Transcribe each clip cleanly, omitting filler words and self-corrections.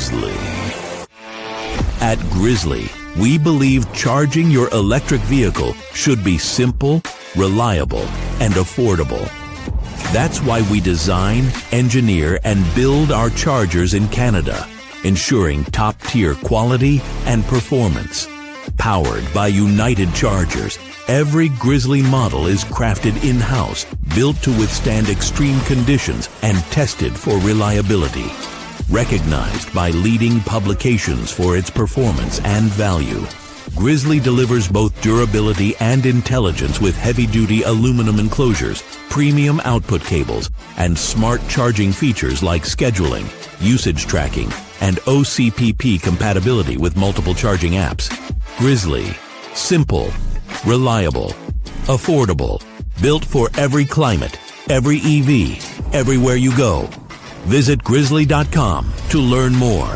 Grizzly. At Grizzly, we believe charging your electric vehicle should be simple, reliable, and affordable. That's why we design, engineer, and build our chargers in Canada, ensuring top-tier quality and performance. Powered by United Chargers, every Grizzly model is crafted in-house, built to withstand extreme conditions, and tested for reliability. Recognized by leading publications for its performance and value, Grizzly delivers both durability and intelligence with heavy-duty aluminum enclosures, premium output cables, and smart charging features like scheduling, usage tracking, and OCPP compatibility with multiple charging apps. Grizzly. Simple, reliable, affordable, built for every climate, every EV, everywhere you go. Visit grizzly.com to learn more.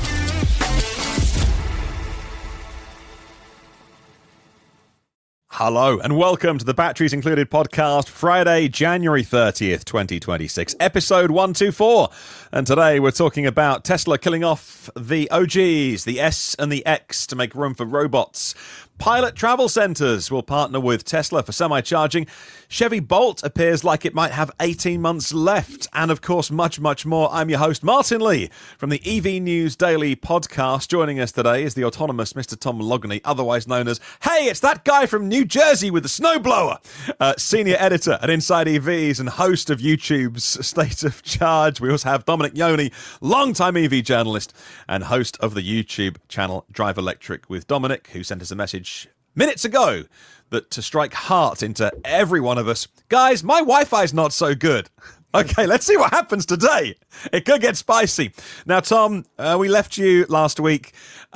Hello and welcome to the Batteries Included podcast, Friday, January 30th, 2026, episode 124. And today we're talking about Tesla killing off the OGs, the S and the X, to make room for robots. Pilot Travel Centers will partner with Tesla for semi-charging. Chevy Bolt appears like it might have 18 months left. And of course, much, much more. I'm your host, Martin Lee, from the EV News Daily podcast. Joining us today is the autonomous Mr. Tom Loughney, otherwise known as, hey, it's that guy from New Jersey with the snowblower. Senior editor at Inside EVs and host of YouTube's State of Charge. We also have Dominic Yoni, longtime EV journalist and host of the YouTube channel Drive Electric with Dominic, who sent us a message minutes ago that to strike heart into every one of us. Guys, my Wi-Fi's not so good. Okay, let's see what happens today. It could get spicy. Now, Tom, we left you last week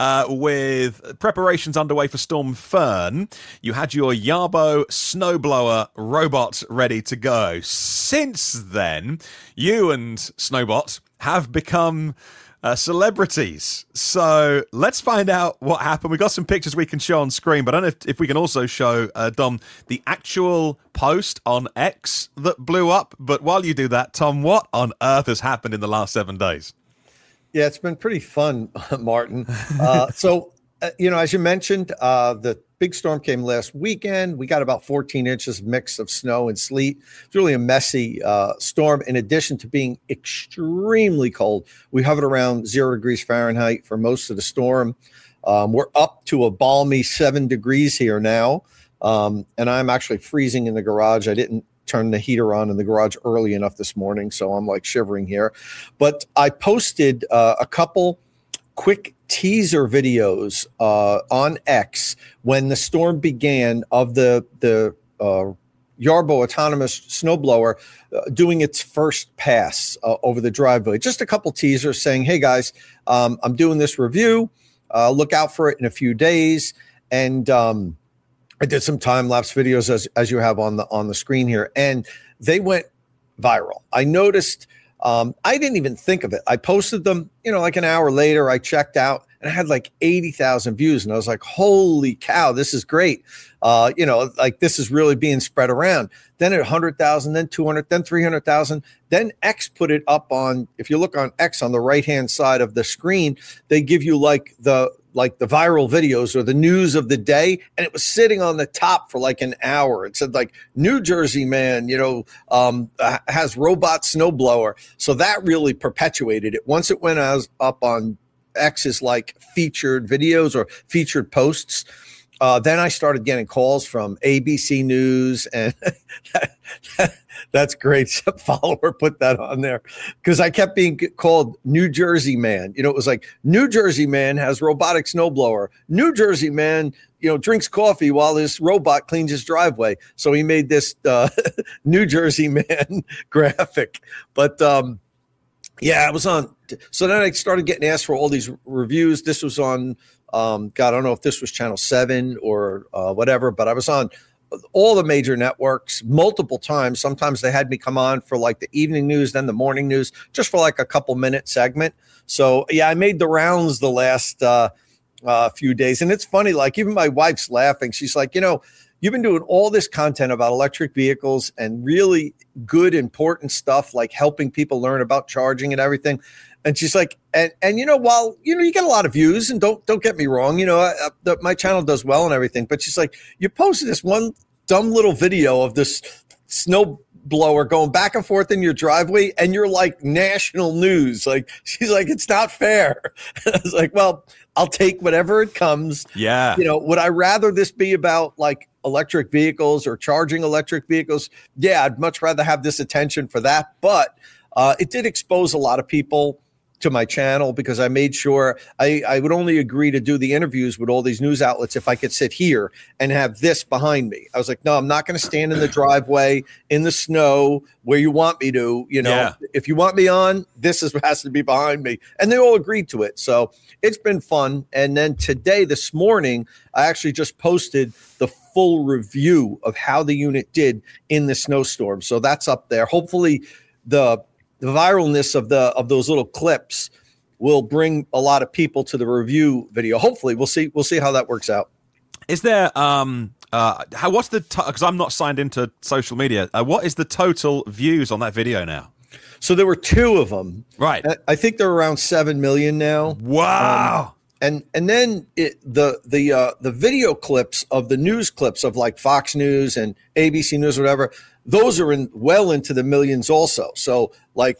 with preparations underway for Storm Fern. You had your Yarbo snowblower robot ready to go. Since then, you and Snowbot have become celebrities. So let's find out what happened. We've got some pictures we can show on screen, but I don't know if we can also show, Dom, the actual post on X that blew up. But while you do that, Tom, what on earth has happened in the last 7 days? Yeah, it's been pretty fun, Martin. As you mentioned, the big storm came last weekend. We got about 14 inches mix of snow and sleet. It's really a messy storm. In addition to being extremely cold, we hovered around 0 degrees Fahrenheit for most of the storm. We're up to a balmy 7 degrees here now. And I'm actually freezing in the garage. I didn't turn the heater on in the garage early enough this morning, so I'm like shivering here. But I posted a couple quick teaser videos on X when the storm began of the Yarbo autonomous snowblower doing its first pass over the driveway. Just a couple teasers saying, hey guys, I'm doing this review. Look out for it in a few days. And I did some time-lapse videos as you have on the screen here, and they went viral. I noticed I didn't even think of it. I posted them, like an hour later. I checked out and I had like 80,000 views. And I was like, holy cow, this is great. This is really being spread around. Then at 100,000, then 200, then 300,000. Then X put it up on, if you look on X on the right-hand side of the screen, they give you the viral videos or the news of the day. And it was sitting on the top for like an hour. It said like New Jersey man, has robot snowblower. So that really perpetuated it. Once it went up on X's like featured videos or featured posts, then I started getting calls from ABC News, and that's great. Some follower put that on there because I kept being called New Jersey man. It was like New Jersey man has robotic snowblower. New Jersey man, drinks coffee while his robot cleans his driveway. So he made this New Jersey man graphic. But I was on. So then I started getting asked for all these reviews. This was on. I don't know if this was Channel 7 or whatever, but I was on all the major networks multiple times. Sometimes they had me come on for like the evening news, then the morning news, just for like a couple minute segment. So yeah, I made the rounds the last few days. And it's funny, like even my wife's laughing. She's like, you've been doing all this content about electric vehicles and really good, important stuff like helping people learn about charging and everything. And she's like, and while, you get a lot of views, and don't get me wrong, my channel does well and everything, but she's like, you posted this one dumb little video of this snow blower going back and forth in your driveway, and you're like national news. Like, she's like, it's not fair. I was like, well, I'll take whatever it comes. Yeah. Would I rather this be about like electric vehicles or charging electric vehicles? Yeah, I'd much rather have this attention for that. But it did expose a lot of people to my channel, because I made sure I would only agree to do the interviews with all these news outlets if I could sit here and have this behind me. I was like, no, I'm not going to stand in the driveway in the snow where you want me to. If you want me on, has to be behind me. And they all agreed to it. So it's been fun. And then this morning, I actually just posted the full review of how the unit did in the snowstorm. So that's up there. Hopefully the viralness of those little clips will bring a lot of people to the review video. Hopefully, we'll see how that works out. Is there what's the because I'm not signed into social media? What is the total views on that video now? So there were 2 of them. Right. I think they're around 7 million now. Wow. And then the video clips of the news clips of like Fox News and ABC News, whatever, those are well into the millions also. So like,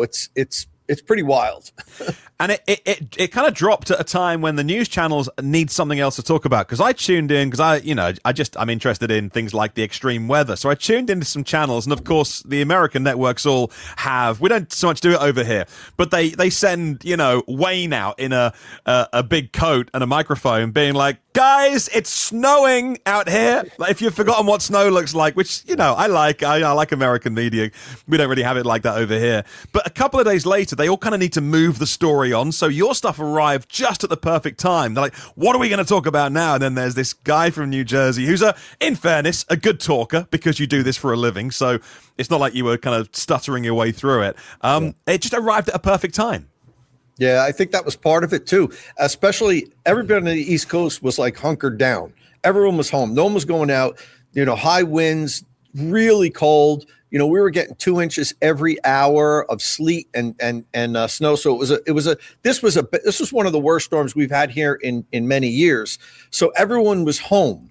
it's pretty wild. And it kind of dropped at a time when the news channels need something else to talk about. Because I tuned in because I'm interested in things like the extreme weather. So I tuned into some channels, and of course the American networks all have. We don't so much do it over here, but they send Wayne out in a big coat and a microphone, being like, guys, it's snowing out here. Like, if you've forgotten what snow looks like, which I like American media. We don't really have it like that over here. But a couple of days later, they all kind of need to move the story on. So your stuff arrived just at the perfect time. They're like, what are we going to talk about now? And then there's this guy from New Jersey who's in fairness, a good talker, because you do this for a living. So it's not like you were kind of stuttering your way through it. It just arrived at a perfect time. Yeah, I think that was part of it too. Especially everybody on the East Coast was like hunkered down. Everyone was home. No one was going out. High winds, really cold. We were getting 2 inches every hour of sleet and snow. So this was one of the worst storms we've had here in many years. So everyone was home.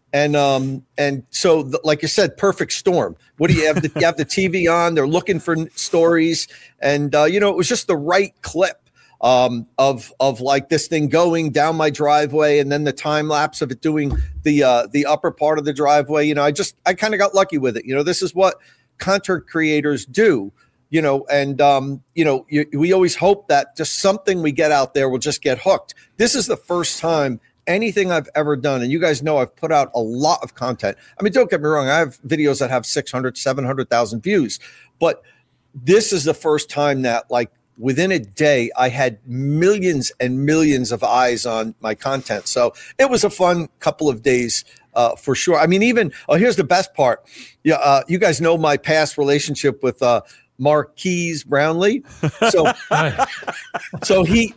And so, like you said, perfect storm. What do you have? You have the TV on. They're looking for stories. And, it was just the right clip of like this thing going down my driveway, and then the time lapse of it doing the upper part of the driveway. I kind of got lucky with it. This is what content creators do. We always hope that just something we get out there will just get hooked. This is the first time anything I've ever done, and you guys know I've put out a lot of content. I mean, don't get me wrong, I have videos that have 600, 700,000 views, but this is the first time that, like, within a day, I had millions and millions of eyes on my content. So it was a fun couple of days for sure. I mean, here's the best part. Yeah, you guys know my past relationship with Marquise Brownlee. So he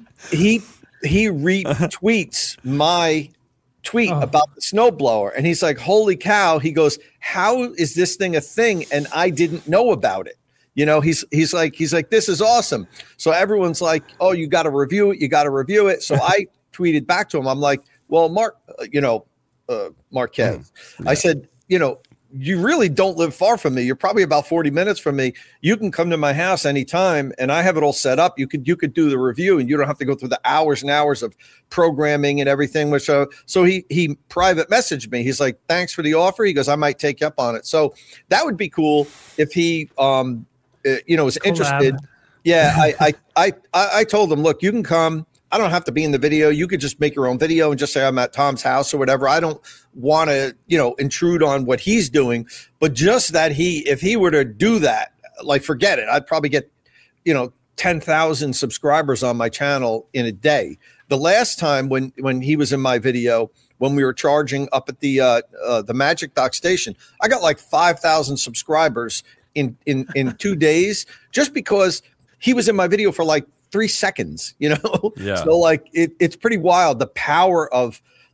retweets my tweet about the snowblower, and he's like, holy cow. He goes, how is this thing a thing? And I didn't know about it. He's like, this is awesome. So everyone's like, oh, you got to review it. So I tweeted back to him. I'm like, well, Marquez, I said, you really don't live far from me. You're probably about 40 minutes from me. You can come to my house anytime, and I have it all set up. You could do the review, and you don't have to go through the hours and hours of programming and everything. Which so he private messaged me. He's like, thanks for the offer. He goes, I might take you up on it. So that would be cool if he was interested. Yeah, I told him, look, you can come. I don't have to be in the video. You could just make your own video and just say I'm at Tom's house or whatever. I don't want to, intrude on what he's doing. But just that if he were to do that, like, forget it. I'd probably get, 10,000 subscribers on my channel in a day. The last time when he was in my video, when we were charging up at the Magic Dock station, I got like 5,000 subscribers in 2 days, just because he was in my video for like 3 seconds, Yeah. So like it's pretty wild, the power of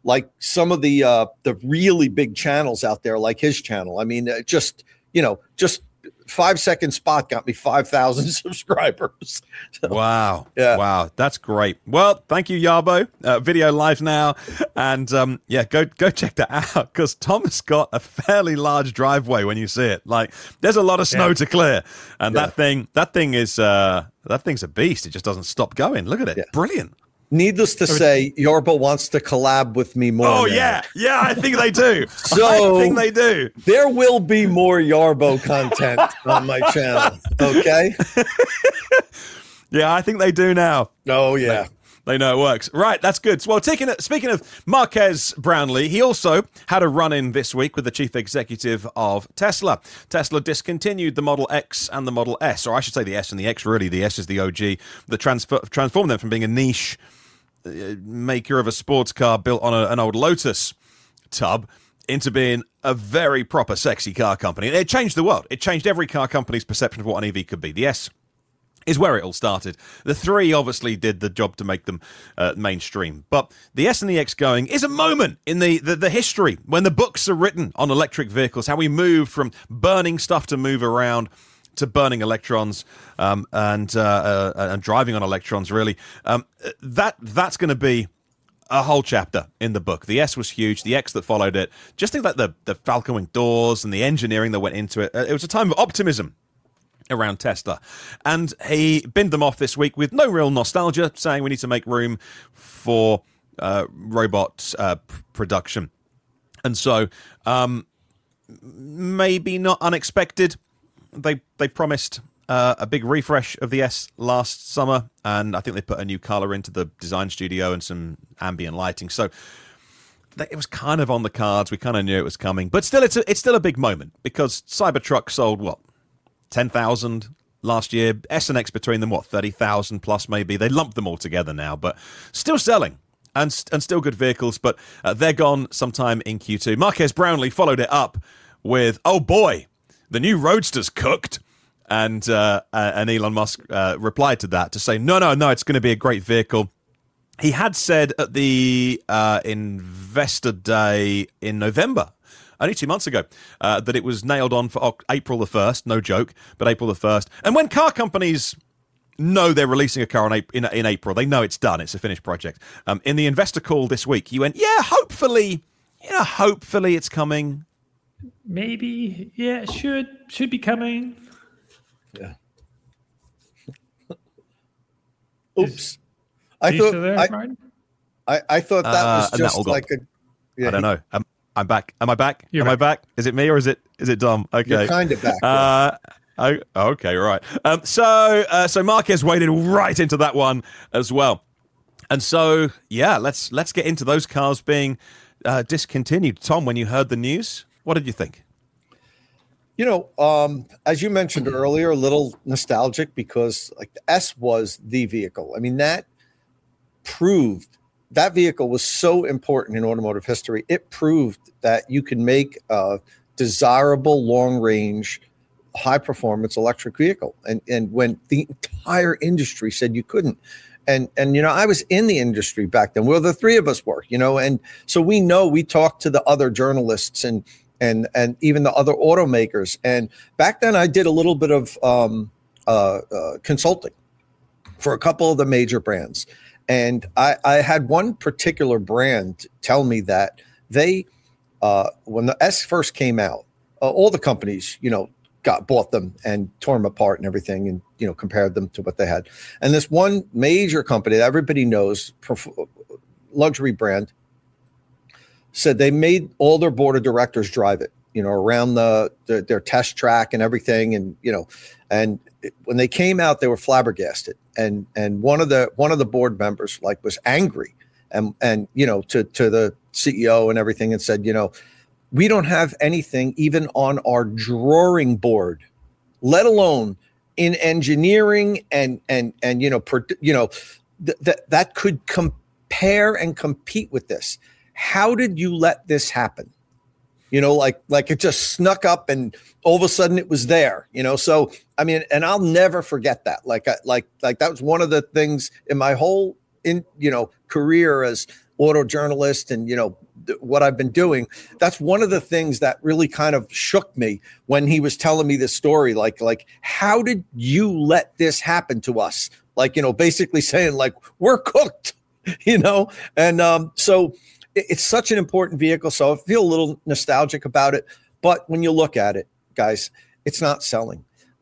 like some of the really big channels out there, like his channel. I mean, just 5-second spot got me 5,000 subscribers. So, wow. Yeah. Wow. That's great. Well, thank you, Yarbo. Video live now. And go check that out, because Tom's got a fairly large driveway when you see it. Like, there's a lot of snow to clear. And that thing's a beast. It just doesn't stop going. Look at it. Yeah. Brilliant. Needless to say, Yarbo wants to collab with me more. Oh, now. Yeah, I think they do. So I think they do. There will be more Yarbo content on my channel, okay? Yeah, I think they do now. Oh, yeah. They know it works. Right, that's good. Well, speaking of Marques Brownlee, he also had a run-in this week with the chief executive of Tesla. Tesla discontinued the Model X and the Model S, or I should say the S and the X, really. The S is the OG, that transformed them from being a niche maker of a sports car built on an old Lotus tub into being a very proper sexy car company. It changed the world. It changed every car company's perception of what an EV could be. The S is where it all started. The 3 obviously did the job to make them mainstream. But the S and the X going is a moment in the history when the books are written on electric vehicles, how we moved from burning stuff to move around to burning electrons and driving on electrons, really. That's going to be a whole chapter in the book. The S was huge. The X that followed it. Just think like the Falcon Wing doors and the engineering that went into it. It was a time of optimism around Tesla. And he binned them off this week with no real nostalgia, saying we need to make room for robot production. And so, maybe not unexpected, they promised a big refresh of the S last summer, and I think they put a new color into the design studio and some ambient lighting. So it was kind of on the cards. We kind of knew it was coming, but still, it's still a big moment, because Cybertruck sold 10,000 last year. S and X between them 30,000 plus maybe. They lumped them all together now, but still selling and still good vehicles. But they're gone sometime in Q2. Marques Brownlee followed it up with, oh boy, the new Roadster's cooked. And Elon Musk replied to that to say, no, it's going to be a great vehicle. He had said at the Investor Day in November, only 2 months ago, that it was nailed on for April the 1st. No joke, but April the 1st. And when car companies know they're releasing a car in April, they know it's done. It's a finished project. In the investor call this week, he went, hopefully it's coming. Maybe, yeah, should be coming. Yeah. Oops. I thought that was just like a. Yeah, I don't know. I'm back. Am I back? Am I back? Is it me or is it Dom? Okay, you're kind of back. Okay, right. So Marques waded right into that one as well, and so let's get into those cars being discontinued. Tom, when you heard the news, what did you think? As you mentioned earlier, a little nostalgic, because like the S was the vehicle. I mean, that vehicle was so important in automotive history. It proved that you can make a desirable, long-range, high-performance electric vehicle. And when the entire industry said you couldn't. And I was in the industry back then. Well, the three of us were, and so we talked to the other journalists and even the other automakers. And back then I did a little bit of consulting for a couple of the major brands. And I had one particular brand tell me that they, when the S first came out, all the companies, bought them and tore them apart and everything, and, compared them to what they had. And this one major company that everybody knows, luxury brand, said they made all their board of directors drive it, around their test track and everything. And, and when they came out, they were flabbergasted. And one of the board members was angry and to the CEO and everything, and said, we don't have anything even on our drawing board, let alone in engineering and that could compare and compete with this. How did you let this happen? Like it just snuck up and all of a sudden it was there, So, I mean, and I'll never forget that. Like that was one of the things in my whole career as auto journalist and, what I've been doing, that's one of the things that really kind of shook me when he was telling me this story. Like, how did you let this happen to us? Like, basically saying like, we're cooked, and so it's such an important vehicle. So I feel a little nostalgic about it. But when you look at it, guys, it's not selling.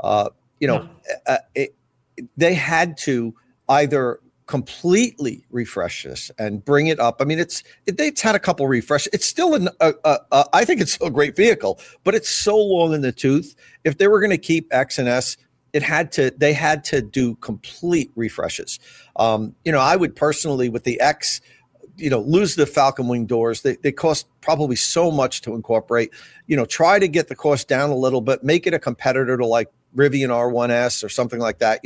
They had to either completely refresh this and bring it up. I mean, it's had a couple refreshes. It's still I think it's still a great vehicle, but it's so long in the tooth. If they were going to keep X and S, they had to do complete refreshes. I would personally, with the X, lose the Falcon Wing doors. They cost probably so much to incorporate. Try to get the cost down a little bit, make it a competitor to like Rivian R1S or something like that.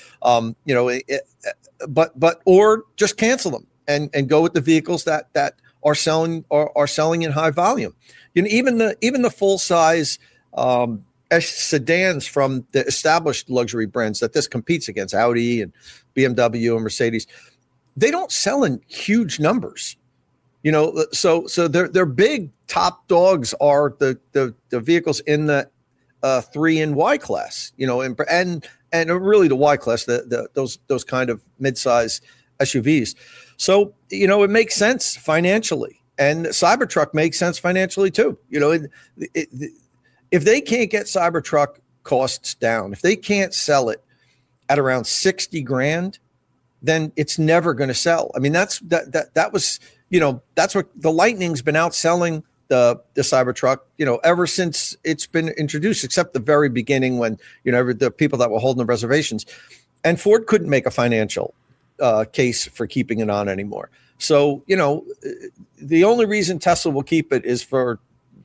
Or just cancel them and go with the vehicles that are selling in high volume. Even the full size sedans from the established luxury brands that this competes against, Audi and BMW and Mercedes, they don't sell in huge numbers. So their big top dogs are the vehicles in the 3 and Y class, and really the Y class, those kind of mid-size SUVs. So, it makes sense financially, and Cybertruck makes sense financially too. If they can't get Cybertruck costs down, if they can't sell it at around $60,000, then it's never going to sell. I mean, that was, that's what the Lightning's been outselling the Cybertruck, ever since it's been introduced, except the very beginning when, the people that were holding the reservations, and Ford couldn't make a financial case for keeping it on anymore. So, the only reason Tesla will keep it is for,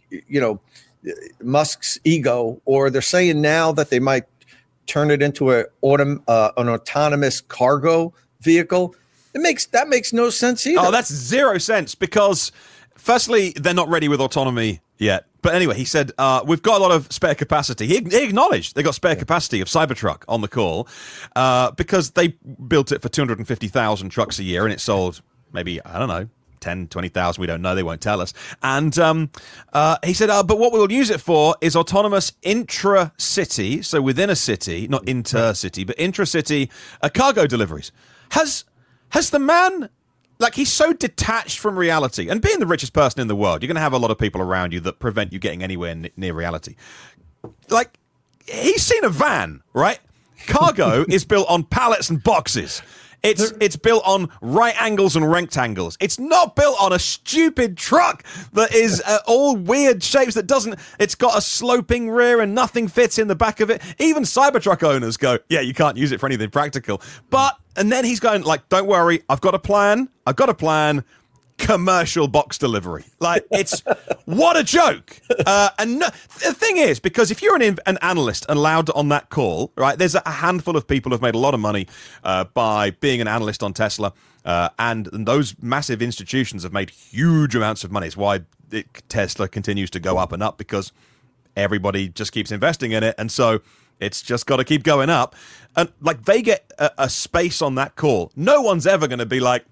Musk's ego, or they're saying now that they might turn it into an autonomous cargo vehicle. That makes no sense either. Oh, that's 0 sense, because firstly, they're not ready with autonomy yet. But anyway, he said, we've got a lot of spare capacity. He acknowledged they got spare capacity of Cybertruck on the call because they built it for 250,000 trucks a year, and it sold maybe, 10, 20,000. We don't know. They won't tell us. And he said, but what we'll use it for is autonomous intra-city, so within a city, not inter-city, but intra-city cargo deliveries. Has the man... Like, he's so detached from reality. And being the richest person in the world, you're going to have a lot of people around you that prevent you getting anywhere near reality. Like, he's seen a van, right? Cargo is built on pallets and boxes. It's built on right angles and rectangles. It's not built on a stupid truck that is all weird shapes that doesn't... It's got a sloping rear and nothing fits in the back of it. Even Cybertruck owners go, yeah, you can't use it for anything practical. And then he's going like, don't worry, I've got a plan. Commercial box delivery. Like, it's what a joke. And the thing is, because if you're an analyst allowed on that call, right, there's a handful of people who've made a lot of money by being an analyst on Tesla. And those massive institutions have made huge amounts of money. It's why Tesla continues to go up and up, because everybody just keeps investing in it. And so it's just got to keep going up. And like, they get a space on that call. No one's ever going to be like,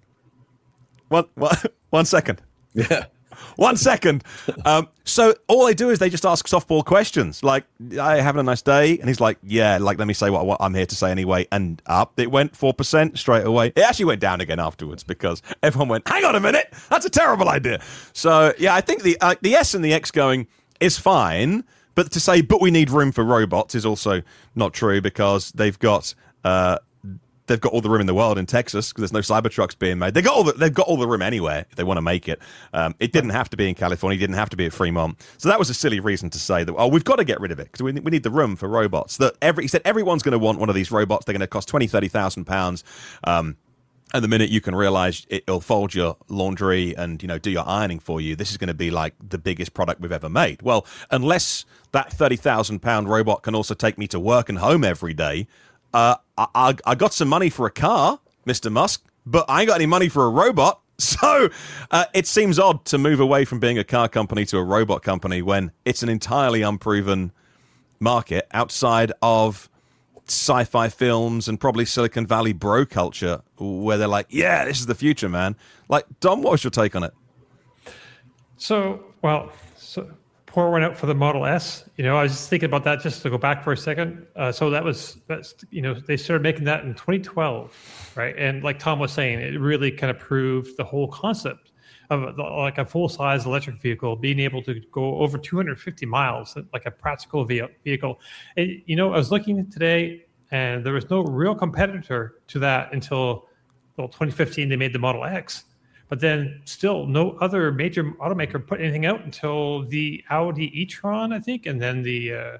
one second. Yeah. 1 second. So all they do is they just ask softball questions. Like, "I having a nice day?" And he's like, "Yeah, like, let me say what I'm here to say anyway." And up it went 4% straight away. It actually went down again afterwards because everyone went, "Hang on a minute, that's a terrible idea." So yeah, I think the S and the X going is fine, but to say "but we need room for robots" is also not true, because they've got all the room in the world in Texas because there's no Cybertrucks being made. They've got all the room anywhere if they want to make it. It didn't have to be in California. It didn't have to be at Fremont. So that was a silly reason to say that, oh, we've got to get rid of it because we need the room for robots. He said everyone's going to want one of these robots. They're going to cost $20,000, $30,000. And the minute you can realize it'll fold your laundry and, do your ironing for you, this is going to be like the biggest product we've ever made. Well, unless that £30,000 robot can also take me to work and home every day, I got some money for a car, Mr. Musk, but I ain't got any money for a robot. So it seems odd to move away from being a car company to a robot company when it's an entirely unproven market outside of sci-fi films and probably Silicon Valley bro culture where they're like, yeah, this is the future, man. Like, Dom, what was your take on it? So poor one out for the Model S. I was just thinking about that just to go back for a second. So that's they started making that in 2012, right? And like Tom was saying, it really kind of proved the whole concept of like a full-size electric vehicle being able to go over 250 miles, like a practical vehicle. And, I was looking today, and there was no real competitor to that until 2015. They made the Model X, but then still no other major automaker put anything out until the Audi e-tron, I think, and then the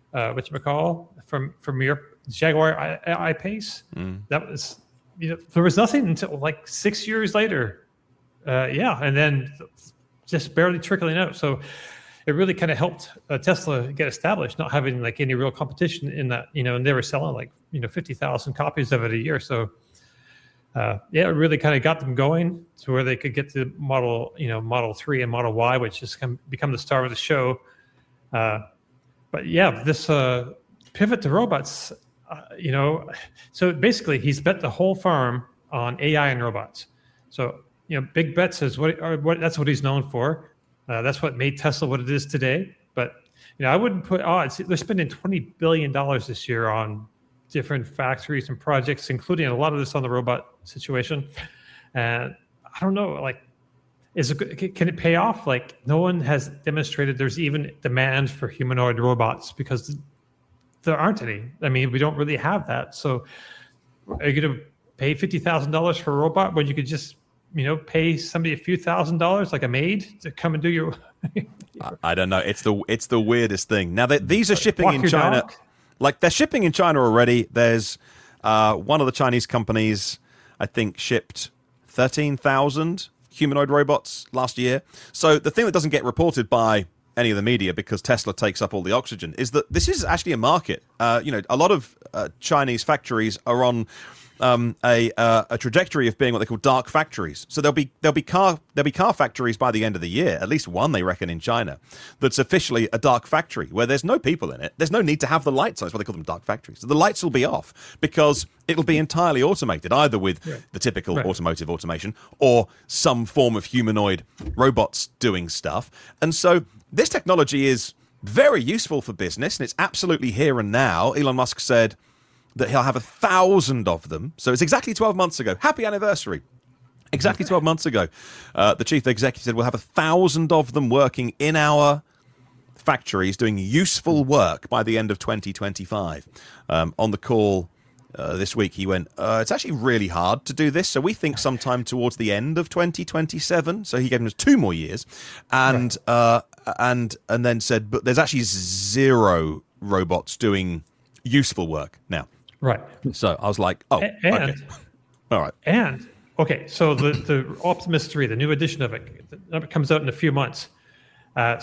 from Europe, Jaguar I-Pace. That was there was nothing until like 6 years later. And then just barely trickling out. So it really kind of helped Tesla get established, not having like any real competition in that, and they were selling like, 50,000 copies of it a year. So it really kind of got them going to where they could get to Model 3 and Model Y, which has become the star of the show. But yeah, this pivot to robots, so basically he's bet the whole farm on AI and robots. So, big bets is what that's what he's known for. That's what made Tesla what it is today. But I wouldn't put odds. They're spending $20 billion this year on different factories and projects, including a lot of this on the robot situation. And I don't know, like, can it pay off? Like, no one has demonstrated there's even demand for humanoid robots because there aren't any. I mean, we don't really have that. So are you going to pay $50,000 for a robot when you could just pay somebody a few $1,000s, like a maid, to come and do your? I don't know. It's the weirdest thing. Now these are shipping in China. Dog. Like, they're shipping in China already. There's one of the Chinese companies, I think, shipped 13,000 humanoid robots last year. So the thing that doesn't get reported by any of the media, because Tesla takes up all the oxygen, is that this is actually a market. A lot of Chinese factories are on a trajectory of being what they call dark factories. So there'll be car factories by the end of the year, at least one, they reckon, in China, that's officially a dark factory where there's no people in it. There's no need to have the lights on. That's why they call them dark factories. So the lights will be off because it'll be entirely automated, either with the typical automotive automation or some form of humanoid robots doing stuff. And so this technology is very useful for business, and it's absolutely here and now. Elon Musk said that he'll have 1,000 of them. So it's exactly 12 months ago. Happy anniversary. Exactly 12 months ago. The chief executive said we'll have 1,000 of them working in our factories doing useful work by the end of 2025. On the call this week, he went, it's actually really hard to do this. So we think sometime towards the end of 2027. So he gave us 2 more years. And then said, but there's actually 0 robots doing useful work now. Right. So I was like, okay. All right. And, okay, so the Optimus 3, the new edition of it comes out in a few months. And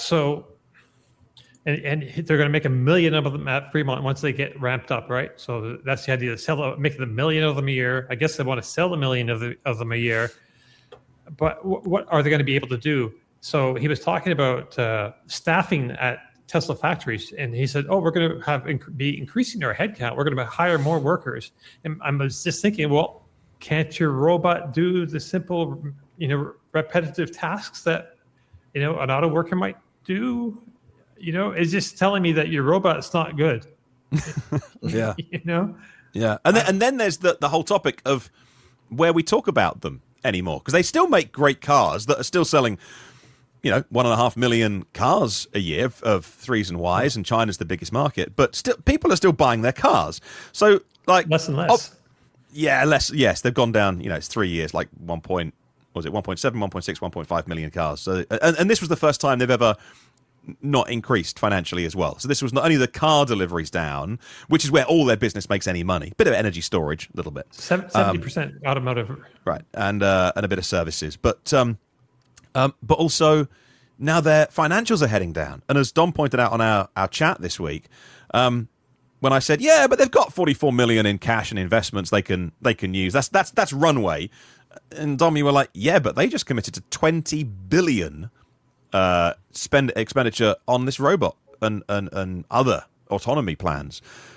they're going to make 1 million of them at Fremont once they get ramped up, right? So that's the idea, make 1 million of them a year. I guess they want to sell 1 million of them a year. But what are they going to be able to do? So he was talking about staffing at Tesla factories, and he said, we're going to be increasing our headcount. We're going to hire more workers. And I was just thinking, well, can't your robot do the simple, repetitive tasks that, an auto worker might do? It's just telling me that your robot's not good. Yeah. Yeah. And then there's the whole topic of where we talk about them anymore, because they still make great cars that are still selling 1.5 million cars a year of 3s and Ys, and China's the biggest market. But still, people are still buying their cars. So, like, less and less. Less. Yes, they've gone down. It's 3 years, like 1.7, 1.6, 1.5 million cars. So, and this was the first time they've ever not increased financially as well. So this was not only the car deliveries down, which is where all their business makes any money. Bit of energy storage, a little bit. 70% automotive. Right, and a bit of services, but also now their financials are heading down. And as Dom pointed out on our chat this week, when I said, but they've got 44 million in cash and investments they can use. That's runway. And Dom, you were like, but they just committed to 20 billion expenditure on this robot and other autonomy plans.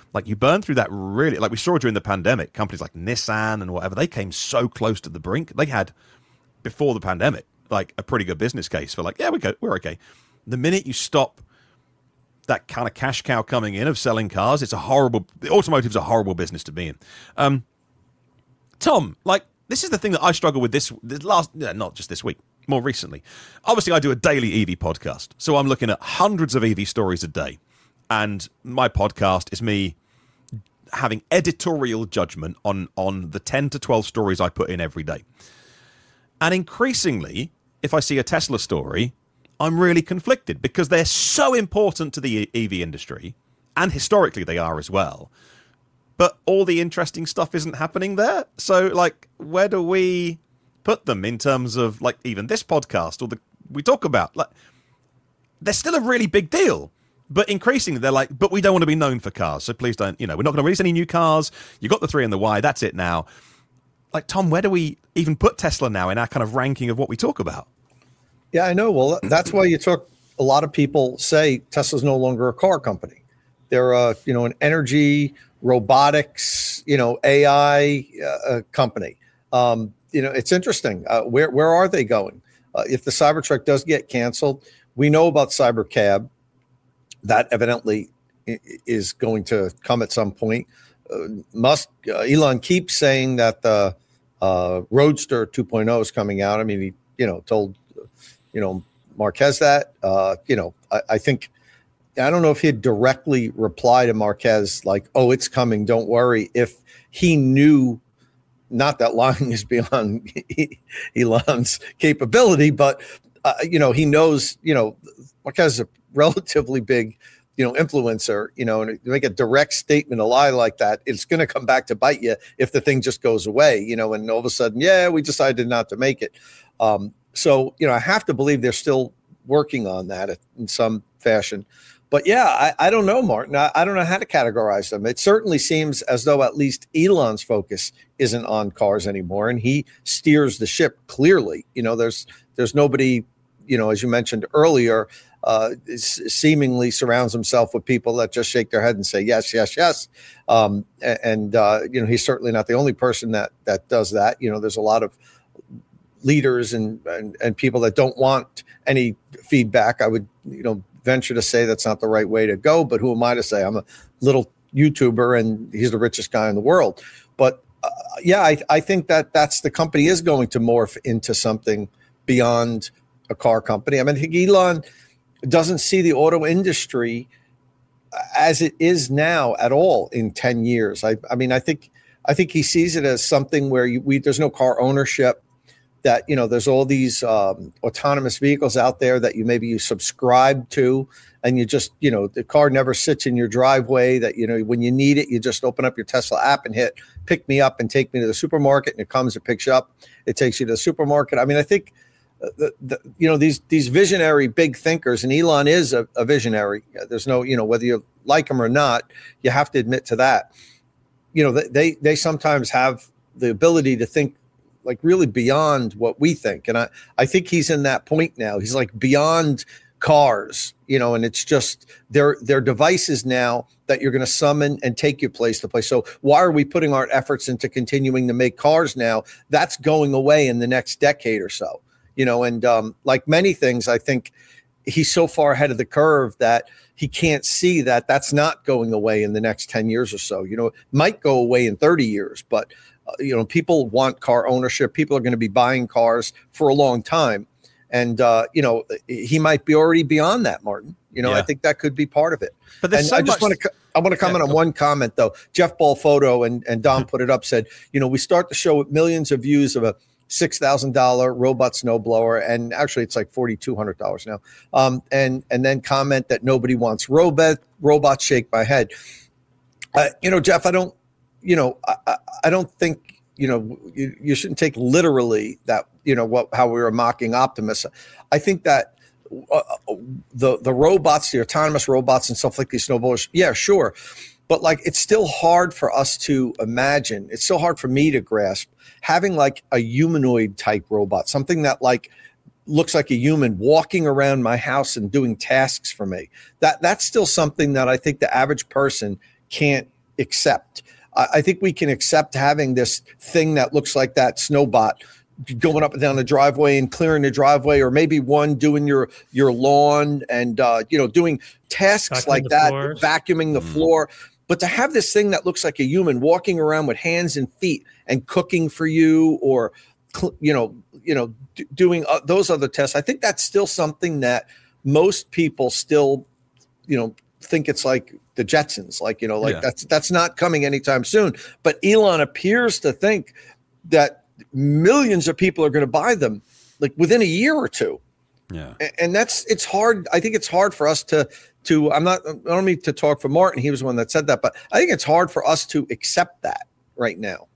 Like, you burn through that really, like we saw during the pandemic, companies like Nissan and whatever, they came so close to the brink. They had, before the pandemic, like a pretty good business case for like, yeah, we're okay. The minute you stop that kind of cash cow coming in of selling cars, automotive's a horrible business to be in. Tom, like, this is the thing that I struggle with not just this week, more recently. Obviously, I do a daily EV podcast, so I'm looking at hundreds of EV stories a day. And my podcast is me having editorial judgment on the 10 to 12 stories I put in every day. And increasingly, if I see a Tesla story, I'm really conflicted because they're so important to the EV industry, and historically they are as well. But all the interesting stuff isn't happening there. So, like, where do we put them in terms of, like, even this podcast or we talk about? Like, they're still a really big deal. But increasingly, they're like, but we don't want to be known for cars. So please don't, we're not going to release any new cars. You got the 3 and the Y. That's it now. Like, Tom, where do we even put Tesla now in our kind of ranking of what we talk about? Yeah, I know. Well, that's why a lot of people say Tesla's no longer a car company. They're an energy, robotics, AI company. It's interesting. Where are they going? If the Cybertruck does get canceled, we know about Cybercab. That evidently is going to come at some point. Elon keeps saying that the Roadster 2.0 is coming out. I mean, he told Marquez that. I think, I don't know if he'd directly reply to Marquez like, "Oh, it's coming, don't worry." If he knew, not that lying is beyond Elon's capability, but he knows. Marquez is a relatively big, influencer, and to make a direct statement, a lie like that, it's going to come back to bite you if the thing just goes away, and all of a sudden, we decided not to make it. So, I have to believe they're still working on that in some fashion. But I don't know, Martin. I don't know how to categorize them. It certainly seems as though at least Elon's focus isn't on cars anymore, and he steers the ship clearly. There's nobody, as you mentioned earlier, seemingly surrounds himself with people that just shake their head and say yes, yes, yes. He's certainly not the only person that does that. There's a lot of leaders and people that don't want any feedback. I would venture to say that's not the right way to go, but who am I to say? I'm a little YouTuber and he's the richest guy in the world. But I think that's the company is going to morph into something beyond a car company. I mean, I think Elon doesn't see the auto industry as it is now at all in 10 years. I think he sees it as something where there's no car ownership, that, there's all these autonomous vehicles out there that you subscribe to, and you just, the car never sits in your driveway, that, when you need it, you just open up your Tesla app and hit pick me up and take me to the supermarket, and it comes and picks you up. It takes you to the supermarket. I mean, I think these visionary big thinkers, and Elon is a visionary. There's no, whether you like him or not, you have to admit to that. They sometimes have the ability to think like really beyond what we think. And I think he's in that point now. He's like beyond cars, and it's just they're devices now that you're going to summon and take you place to place. So why are we putting our efforts into continuing to make cars now? That's going away in the next decade or so. And like many things, I think he's so far ahead of the curve that he can't see that that's not going away in the next 10 years or so. It might go away in 30 years, but people want car ownership. People are going to be buying cars for a long time. And, he might be already beyond that, Martin. I think that could be part of it. But I want to comment on one comment, though. Jeff Ball and Don put it up, said, we start the show with millions of views of a $6,000 robot snowblower, and actually it's like $4,200 now. And then comment that nobody wants robots. Shake my head. Jeff, I don't think you shouldn't take literally that how we were mocking Optimus. I think that the robots, the autonomous robots and stuff like these snowblowers, yeah, sure. But like, it's still hard for us to imagine. It's so hard for me to grasp having like a humanoid type robot, something that like looks like a human walking around my house and doing tasks for me. That's still something that I think the average person can't accept. I think we can accept having this thing that looks like that Snowbot going up and down the driveway and clearing the driveway, or maybe one doing your lawn and doing tasks like that, vacuuming the floor. But to have this thing that looks like a human walking around with hands and feet and cooking for you, or doing those other tests, I think that's still something that most people still, think it's like the Jetsons, that's not coming anytime soon. But Elon appears to think that millions of people are going to buy them like within a year or two. Yeah. And it's hard. I think it's hard for us to I don't mean to talk for Martin. He was the one that said that, but I think it's hard for us to accept that right now.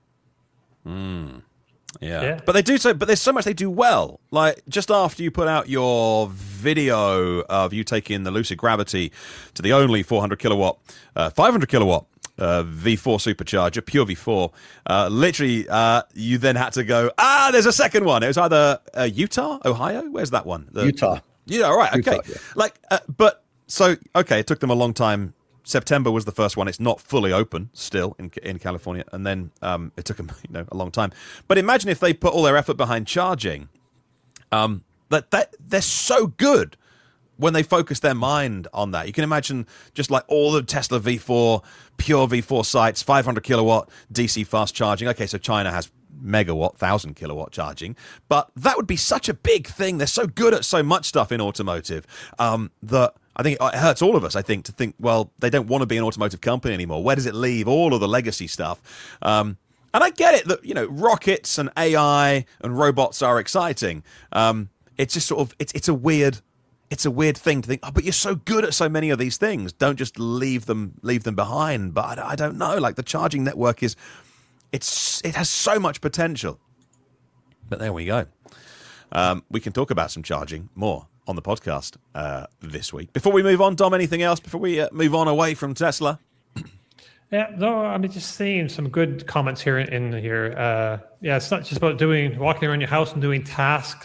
Yeah. But they do so, but there's so much they do well. Like just after you put out your video of you taking the Lucid Gravity to the only 400 kilowatt, 500 kilowatt V4 supercharger, pure V4, literally you then had to go, there's a second one. It was either Utah, Ohio. Where's that one? Utah. Yeah, all right. Okay. Utah, yeah. It took them a long time. September was the first one. It's not fully open still in California, and then it took them a long time. But imagine if they put all their effort behind charging. That they're so good when they focus their mind on that. You can imagine just like all the Tesla V4, pure V4 sites, 500 kilowatt DC fast charging. Okay, so China has megawatt, 1,000 kilowatt charging, but that would be such a big thing. They're so good at so much stuff in automotive that I think it hurts all of us, I think, to think, well, they don't want to be an automotive company anymore. Where does it leave all of the legacy stuff? And I get it that, rockets and AI and robots are exciting. It's just sort of, it's a weird thing to think, but you're so good at so many of these things. Don't just leave them behind. But I don't know, like the charging network it has so much potential. But there we go. We can talk about some charging more on the podcast this week. Before we move on, Dom, anything else before we move on away from Tesla? Yeah, no, I'm just seeing some good comments here in here. It's not just about walking around your house and doing tasks.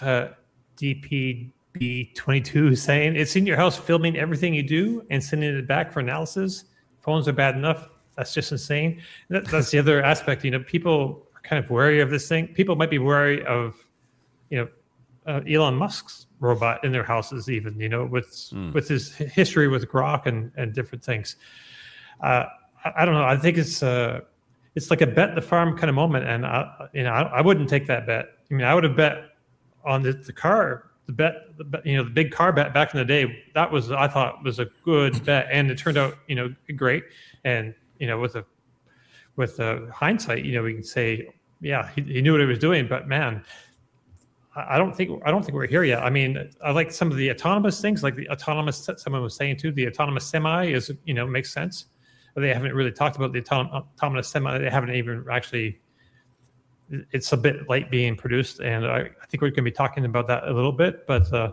DPB22 saying it's in your house, filming everything you do and sending it back for analysis. Phones are bad enough. That's just insane. That's the other aspect. People are kind of wary of this thing. People might be wary of, Elon Musk's robot in their houses, even with his history with Grok and different things. I don't know. I think it's like a bet the farm kind of moment, and I wouldn't take that bet. I mean, I would have bet on the car. The big car bet back in the day. I thought was a good bet, and it turned out great. And with hindsight, we can say, yeah, he knew what he was doing. But man, I don't think we're here yet. I mean, I like some of the autonomous things, like the autonomous. Someone was saying too, the autonomous semi is makes sense. But they haven't really talked about the autonomous semi. They haven't even actually. It's a bit late being produced, and I think we're going to be talking about that a little bit. But I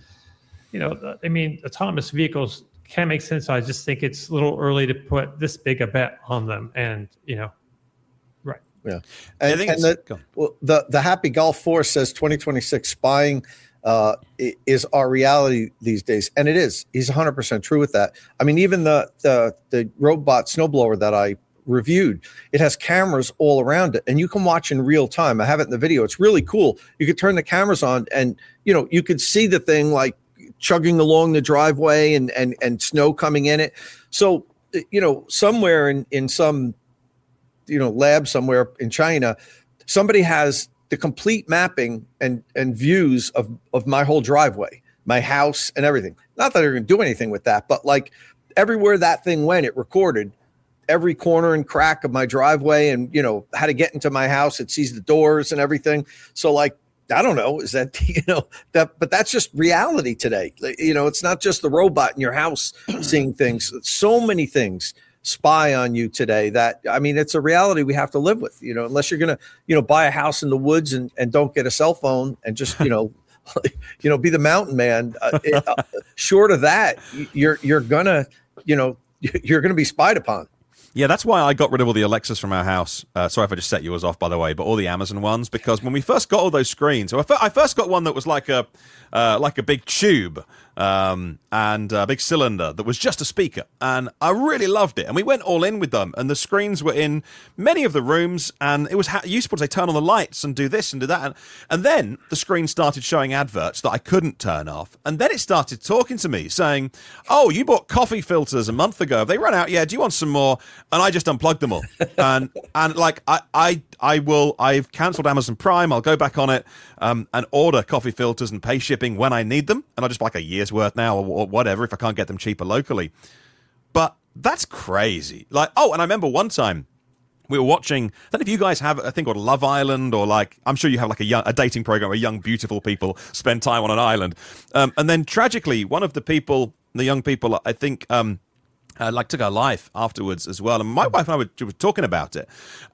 mean, autonomous vehicles can make sense. I just think it's a little early to put this big a bet on them, and right. Yeah, and the Happy Golf Force says 2026 spying is our reality these days, and it is. He's 100% true with that. I mean, even the robot snowblower that I reviewed, it has cameras all around it, and you can watch in real time. I have it in the video. It's really cool. You could turn the cameras on, and you could see the thing like chugging along the driveway and snow coming in it. So somewhere in some lab somewhere in China, somebody has the complete mapping and views of my whole driveway, my house, and everything. Not that they're going to do anything with that, but like everywhere that thing went, it recorded every corner and crack of my driveway, and how to get into my house. It sees the doors and everything. So like, I don't know, is that but that's just reality today. It's not just the robot in your house seeing things. So many things spy on you today that, I mean, it's a reality we have to live with, unless you're going to, buy a house in the woods and don't get a cell phone and just, be the mountain man. Short of that, you're going to be spied upon. Yeah, that's why I got rid of all the Alexas from our house. Sorry if I just set yours off, by the way, but all the Amazon ones, because when we first got all those screens, so I first got one that was like a big tube, and a big cylinder that was just a speaker. And I really loved it. And we went all in with them. And the screens were in many of the rooms. And it was useful to say, turn on the lights and do this and do that. And then the screen started showing adverts that I couldn't turn off. And then it started talking to me saying, oh, you bought coffee filters a month ago. Have they run out? Yeah. Do you want some more? And I just unplugged them all. and like, I've cancelled Amazon Prime. I'll go back on it and order coffee filters and pay shipping when I need them. And I'll just buy like a year's worth now or whatever if I can't get them cheaper locally. But that's crazy. Like, oh, and I remember one time we were watching, I don't know if you guys have a thing called Love Island, or like, I'm sure you have like a dating program where young, beautiful people spend time on an island. And then tragically, one of the young people, I think, like took her life afterwards as well. And my wife and I were talking about it.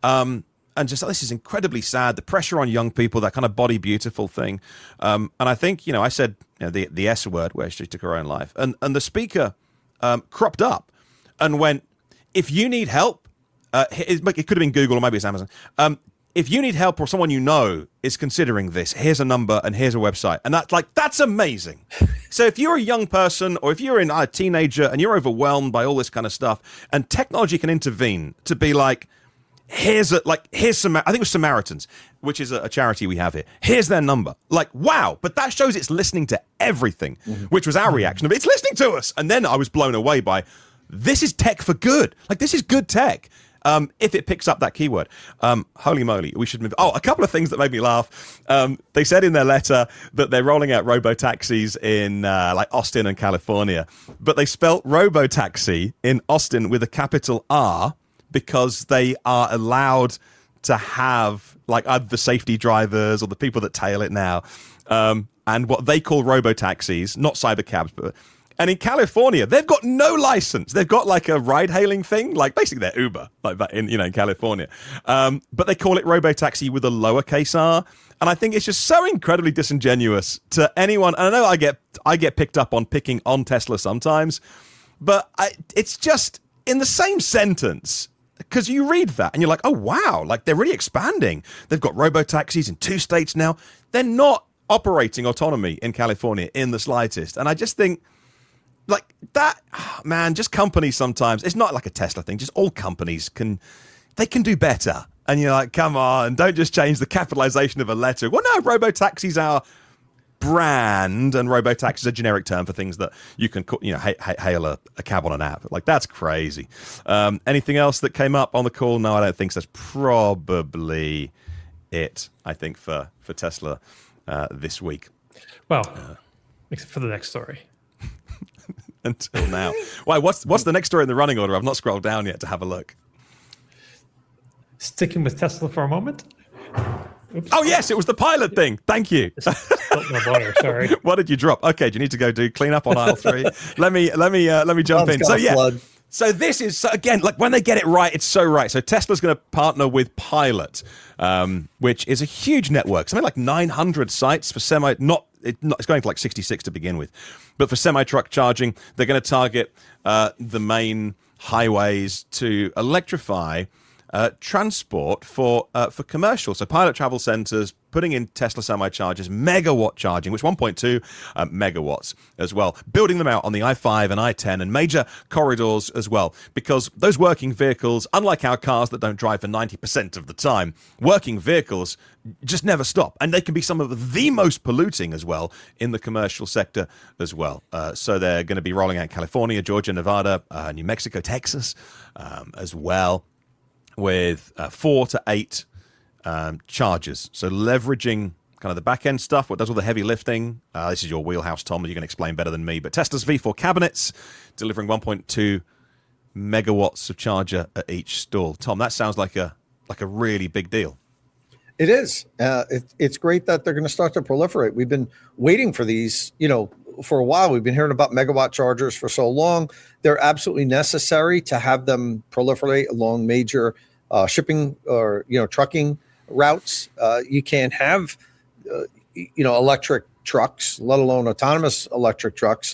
And just, this is incredibly sad. The pressure on young people, that kind of body beautiful thing. And I think, I said the S word where she took her own life. And the speaker cropped up and went, if you need help, it could have been Google or maybe it's Amazon. If you need help or someone you know is considering this, here's a number and here's a website. And that's amazing. So if you're a young person or if you're a teenager and you're overwhelmed by all this kind of stuff and technology can intervene to be like, here's some, I think it was Samaritans, which is a charity we have here. Here's their number. Like, wow. But that shows it's listening to everything, which was our reaction of it's listening to us. And then I was blown away by, this is tech for good. Like, this is good tech. If it picks up that keyword. Holy moly, we should move. Oh, a couple of things that made me laugh. They said in their letter that they're rolling out robo-taxis in like Austin and California, but they spelt robo-taxi in Austin with a capital R, because they are allowed to have like either the safety drivers or the people that tail it now, and what they call robo-taxis, not cybercabs, but. And in California, they've got no license. They've got like a ride-hailing thing, like basically they're Uber, like that in California. But they call it robo-taxi with a lowercase r. And I think it's just so incredibly disingenuous to anyone. And I know I get picked up on picking on Tesla sometimes, but it's just in the same sentence. Because you read that and you're like, oh, wow, like they're really expanding. They've got robo-taxis in 2 states now. They're not operating autonomy in California in the slightest. And I just think, like that, man, just companies sometimes, it's not like a Tesla thing, just all companies can do better. And you're like, come on, don't just change the capitalization of a letter. Well, no, robo-taxis are brand, and robo-taxi is a generic term for things that you can hail a cab on an app. Like, that's crazy. Anything else that came up on the call? No, I don't think so. That's probably it, I think, for Tesla this week. Well, except for the next story. Until now. Why? What's the next story in the running order? I've not scrolled down yet to have a look. Sticking with Tesla for a moment. Oops. Oh yes, it was the pilot thing. Thank you. My butter, sorry. What did you drop? Okay, do you need to go do clean up on aisle 3? let me jump in. So yeah. Flood. So this is, again, like when they get it right, it's so right. So Tesla's going to partner with Pilot, which is a huge network. Something like 900 sites for it's going to like 66 to begin with. But for semi-truck charging, they're going to target the main highways to electrify transport for commercial. So Pilot Travel Centers putting in Tesla semi-chargers, megawatt charging, which 1.2 megawatts as well, building them out on the I-5 and I-10 and major corridors as well, because those working vehicles, unlike our cars that don't drive for 90% of the time, working vehicles just never stop, and they can be some of the most polluting as well in the commercial sector as well. So they're going to be rolling out California, Georgia, Nevada, New Mexico, Texas as well, with 4 to 8 chargers. So leveraging kind of the back end stuff, what does all the heavy lifting. This is your wheelhouse, Tom, you can explain better than me. But Tesla's V4 cabinets delivering 1.2 megawatts of charger at each stall. Tom, that sounds like a really big deal. It is. It's great that they're going to start to proliferate. We've been waiting for these, for a while. We've been hearing about megawatt chargers for so long. They're absolutely necessary to have them proliferate along major shipping or trucking routes. You can't have electric trucks, let alone autonomous electric trucks,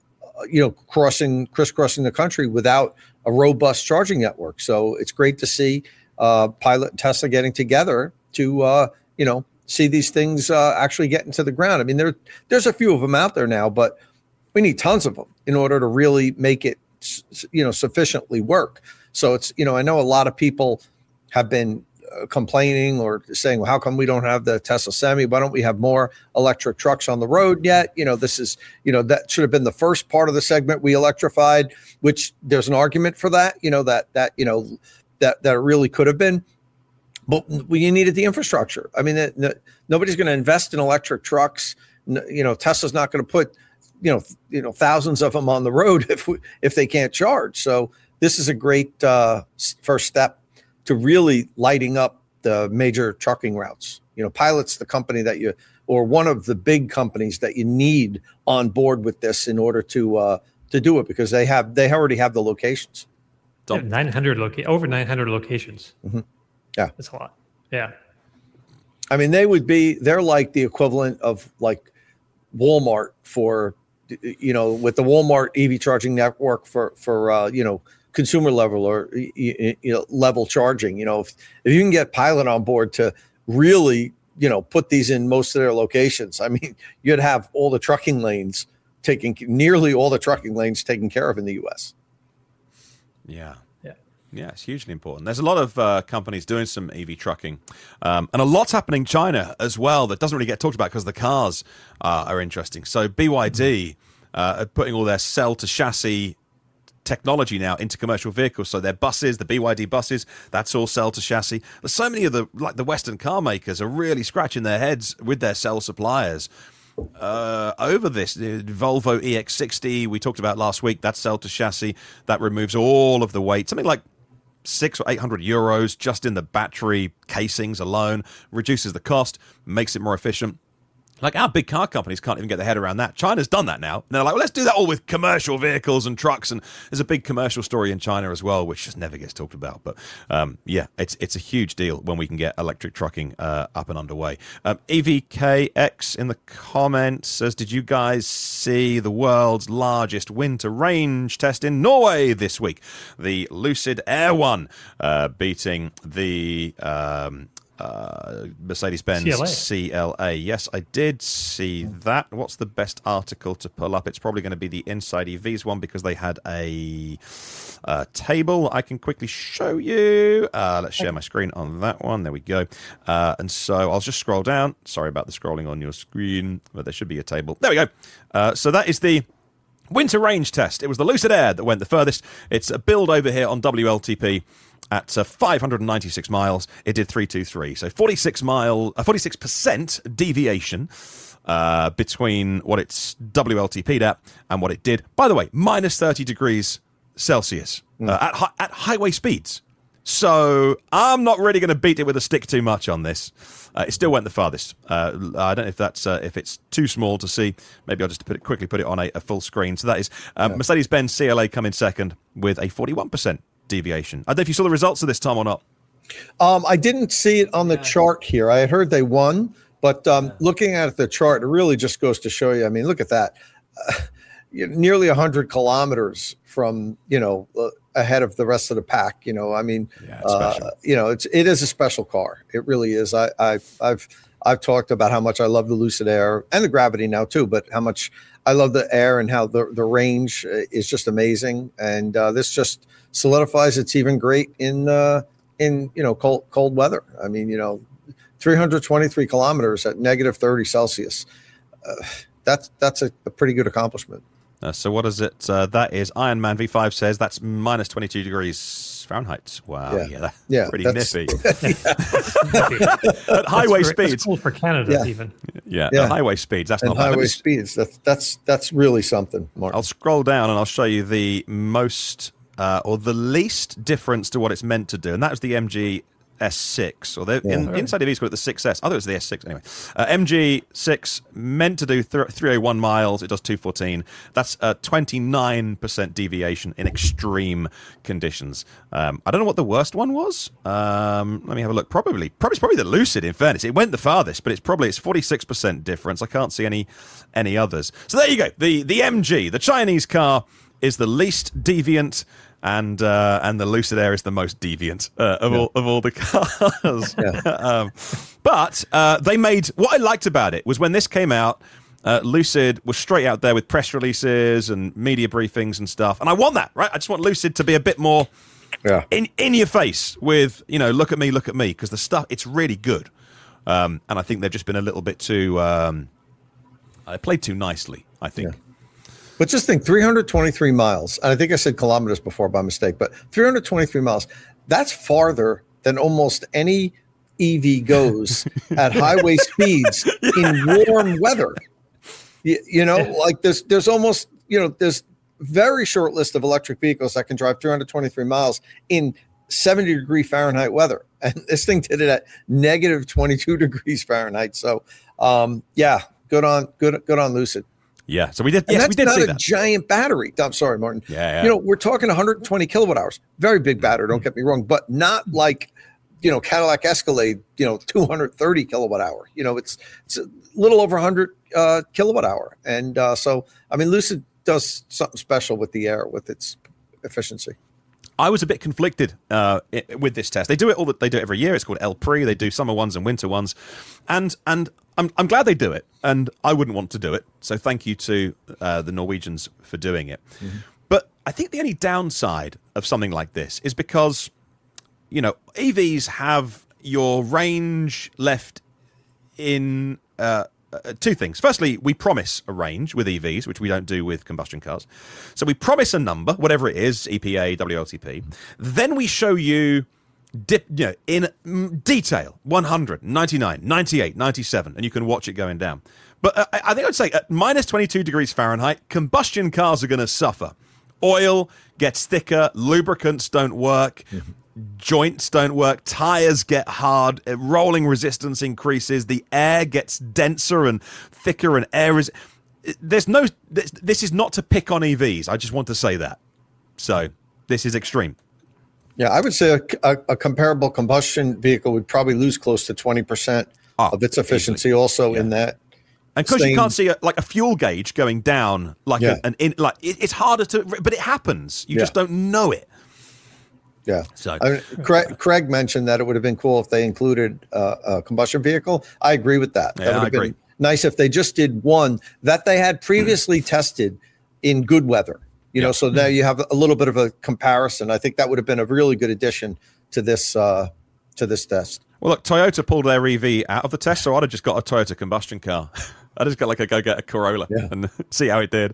crisscrossing the country without a robust charging network. So it's great to see Pilot and Tesla getting together to see these things actually get into the ground. I mean, there's a few of them out there now, but We need tons of them in order to really make it, sufficiently work. So it's, I know a lot of people have been complaining or saying, well, how come we don't have the Tesla Semi? Why don't we have more electric trucks on the road yet? This is, that should have been the first part of the segment we electrified, which there's an argument for that, that it really could have been. But you needed the infrastructure. I mean, nobody's going to invest in electric trucks. Tesla's not going to put, thousands of them on the road if they can't charge. So this is a great first step to really lighting up the major trucking routes. Pilot's the company or one of the big companies that you need on board with this in order to do it, because they already have the locations. Yeah, over 900 locations. Mm-hmm. Yeah, that's a lot. Yeah, I mean they're like the equivalent of like Walmart for, with the Walmart EV charging network for consumer level or level charging. If you can get Pilot on board to really put these in most of their locations, I mean, you'd have all the trucking lanes nearly all the trucking lanes taken care of in the U.S. Yeah, it's hugely important. There's a lot of companies doing some EV trucking, and a lot's happening in China as well that doesn't really get talked about because the cars are interesting. So BYD are putting all their cell-to-chassis technology now into commercial vehicles. So their buses, the BYD buses, that's all cell-to-chassis. There's so many of the Western car makers are really scratching their heads with their cell suppliers over this. The Volvo EX60 we talked about last week, that's cell-to-chassis. That removes all of the weight, something like 600 or 800 euros just in the battery casings alone, reduces the cost, makes it more efficient. Like, our big car companies can't even get their head around that. China's done that now. And they're like, well, let's do that all with commercial vehicles and trucks. And there's a big commercial story in China as well, which just never gets talked about. But yeah, it's a huge deal when we can get electric trucking up and underway. EVKX in the comments says, did you guys see the world's largest winter range test in Norway this week? The Lucid Air One beating the Mercedes-Benz CLA. Yes, I did see that. What's the best article to pull up? It's probably going to be the Inside EVs one, because they had a table I can quickly show you. Let's share my screen on that one. There we go. And so I'll just scroll down. Sorry about the scrolling on your screen, but there should be a table. There we go. So that is the winter range test. It was the Lucid Air that went the furthest. It's a build over here on WLTP. At 596 miles, it did 323. So 46% deviation between what it's WLTP'd at and what it did. By the way, minus 30 degrees Celsius at highway speeds. So I'm not really going to beat it with a stick too much on this. It still went the farthest. I don't know if that's if it's too small to see. Maybe I'll just quickly put it on a full screen. So that is Mercedes-Benz CLA come in second with a 41% deviation. I don't know if you saw the results of this, Tom, or not. I didn't see it on the chart here. I had heard they won, but looking at the chart, it really just goes to show you. I mean, look at that. Nearly 100 kilometers from, ahead of the rest of the pack. I mean, it is a special car. It really is. I've talked about how much I love the Lucid Air and the Gravity now too, but how much I love the Air and how the range is just amazing. And this just solidifies it's even great in cold weather. I mean, 323 kilometers at negative 30 Celsius. That's a pretty good accomplishment. So what is it? That is Ironman V5 says that's minus 22 degrees Fahrenheit. Wow. Yeah. Pretty nippy. At highway speeds. That's cool for Canada even. Yeah. At highway speeds. That's not bad. Highway speeds. That's really something, Mark. I'll scroll down and I'll show you the most or the least difference to what it's meant to do. And that was the MG S6, or inside of these call it the 6S. I thought it was the S6 anyway. MG6 meant to do 301 miles. It does 214. That's a 29% deviation in extreme conditions. I don't know what the worst one was. Let me have a look. Probably the Lucid. In fairness, it went the farthest, but it's 46% difference. I can't see any others. So there you go. The MG, the Chinese car, is the least deviant. And the Lucid Air is the most deviant of all the cars. But they made, what I liked about it was when this came out, Lucid was straight out there with press releases and media briefings and stuff. And I want that, right? I just want Lucid to be a bit more in your face with, look at me, because the stuff, it's really good. And I think they've just been a little bit too, they played too nicely, I think. Yeah. But just think, 323 miles. And I think I said kilometers before by mistake, but 323 miles, that's farther than almost any EV goes at highway speeds in warm weather. Like there's almost, there's very short list of electric vehicles that can drive 323 miles in 70-degree Fahrenheit weather. And this thing did it at negative 22 degrees Fahrenheit. So, good on Lucid. Yeah, so we did. And yes, that's we did not see a that. giant battery. I'm sorry, Martin. Yeah. We're talking 120 kilowatt hours. Very big battery. Don't get me wrong, but not like Cadillac Escalade. 230 kilowatt hour. It's a little over 100 kilowatt hour. And so Lucid does something special with the Air with its efficiency. I was a bit conflicted with this test. They do it they do it every year. It's called El Prix. They do summer ones and winter ones, and I'm glad they do it. And I wouldn't want to do it. So thank you to the Norwegians for doing it. Mm-hmm. But I think the only downside of something like this is because EVs have your range left in two things. Firstly, we promise a range with EVs, which we don't do with combustion cars. So we promise a number, whatever it is, EPA, WLTP. Then we show you in detail, 100, 99, 98, 97, and you can watch it going down. But I think I'd say at minus 22 degrees Fahrenheit, combustion cars are going to suffer. Oil gets thicker, lubricants don't work, joints don't work, tires get hard, rolling resistance increases, the air gets denser and thicker, and air is... This is not to pick on EVs. I just want to say that. So this is extreme. Yeah, I would say a comparable combustion vehicle would probably lose close to 20% of its efficiency easily. Also in that. And because you can't see a fuel gauge going down, it's harder to, but it happens. You just don't know it. Yeah. So Craig mentioned that it would have been cool if they included a combustion vehicle. I agree with that. That would have been nice if they just did one that they had previously tested in good weather. So now you have a little bit of a comparison. I think that would have been a really good addition to this test. Well, look, Toyota pulled their EV out of the test, so I'd have just got a Toyota combustion car. I just got go get a Corolla and see how it did.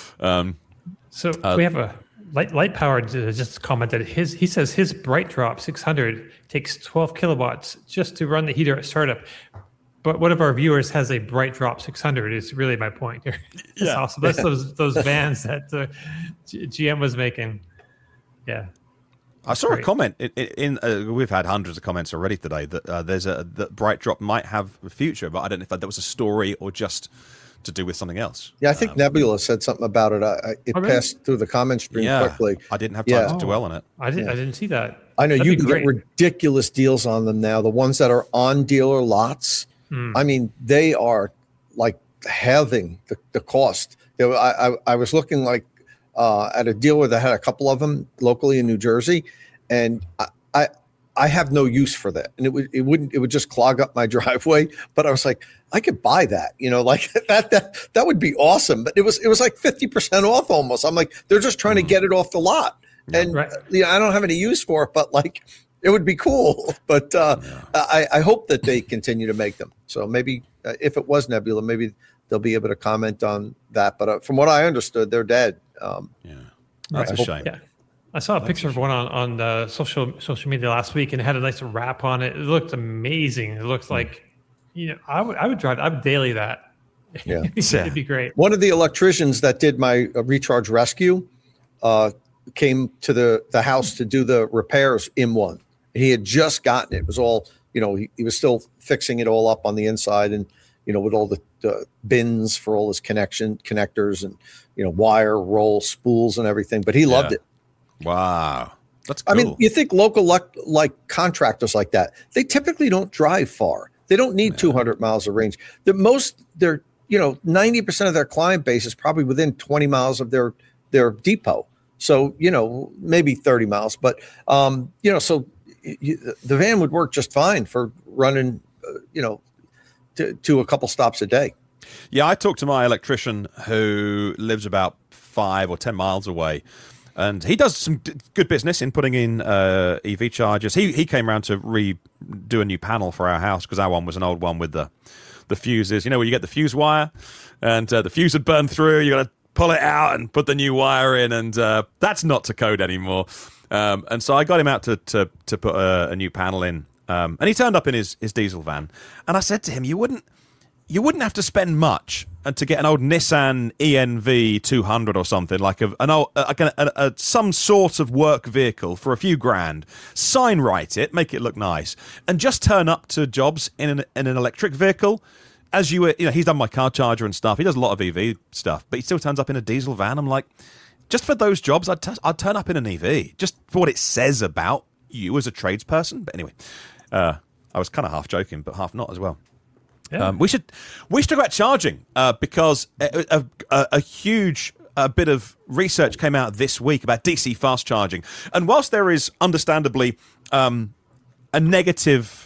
We have a Light Powered just commented. He says his BrightDrop 600 takes 12 kilowatts just to run the heater at startup. But one of our viewers has a BrightDrop 600. Is really my point here. That's awesome. That's those vans that GM was making. Yeah. I saw a comment in we've had hundreds of comments already today that that BrightDrop might have a future, but I don't know if that was a story or just to do with something else. Yeah, I think Nebula said something about it. It passed through the comment stream quickly. I didn't have time to dwell on it. I didn't see that. I know you can get ridiculous deals on them now. The ones that are on dealer lots, I mean, they are like halving the cost. I was looking at a dealer that had a couple of them locally in New Jersey, and I have no use for that, and it would just clog up my driveway. But I was like, I could buy that, that would be awesome. But it was like 50% off almost. I'm like, they're just trying to get it off the lot, and I don't have any use for it, but it would be cool. But I hope that they continue to make them. So maybe if it was Nebula, maybe they'll be able to comment on that. But from what I understood, they're dead. That's a shame. Yeah. I saw a picture of one on social media last week, and it had a nice wrap on it. It looked amazing. It looked like, I would drive. I would daily that. Yeah, it'd be great. One of the electricians that did my recharge rescue came to the house to do the repairs in one. He had just gotten it. It was all, he was still fixing it all up on the inside, and with all the bins for all his connectors and wire roll spools and everything. But he loved it. Wow. That's cool. I mean, you think local contractors like that, they typically don't drive far. They don't need 200 miles of range. 90% of their client base is probably within 20 miles of their depot. So, maybe 30 miles. But, so the van would work just fine for running, to a couple stops a day. Yeah, I talked to my electrician who lives about 5 or 10 miles away, and he does some good business in putting in EV chargers. He came around to redo a new panel for our house because our one was an old one with the fuses. You know, where you get the fuse wire, and the fuse had burned through. You got to pull it out and put the new wire in, and that's not to code anymore. And so I got him out to put a new panel in, and he turned up in his diesel van, and I said to him, you wouldn't have to spend much to get an old Nissan ENV 200 or something, like some sort of work vehicle for a few grand, sign write it, make it look nice, and just turn up to jobs in an electric vehicle. As he's done my car charger and stuff. He does a lot of EV stuff, but he still turns up in a diesel van. I'm like, just for those jobs, I'd turn up in an EV, just for what it says about you as a tradesperson. But anyway, I was kind of half joking, but half not as well. Yeah. We should talk about charging because a huge bit of research came out this week about DC fast charging. And whilst there is understandably a negative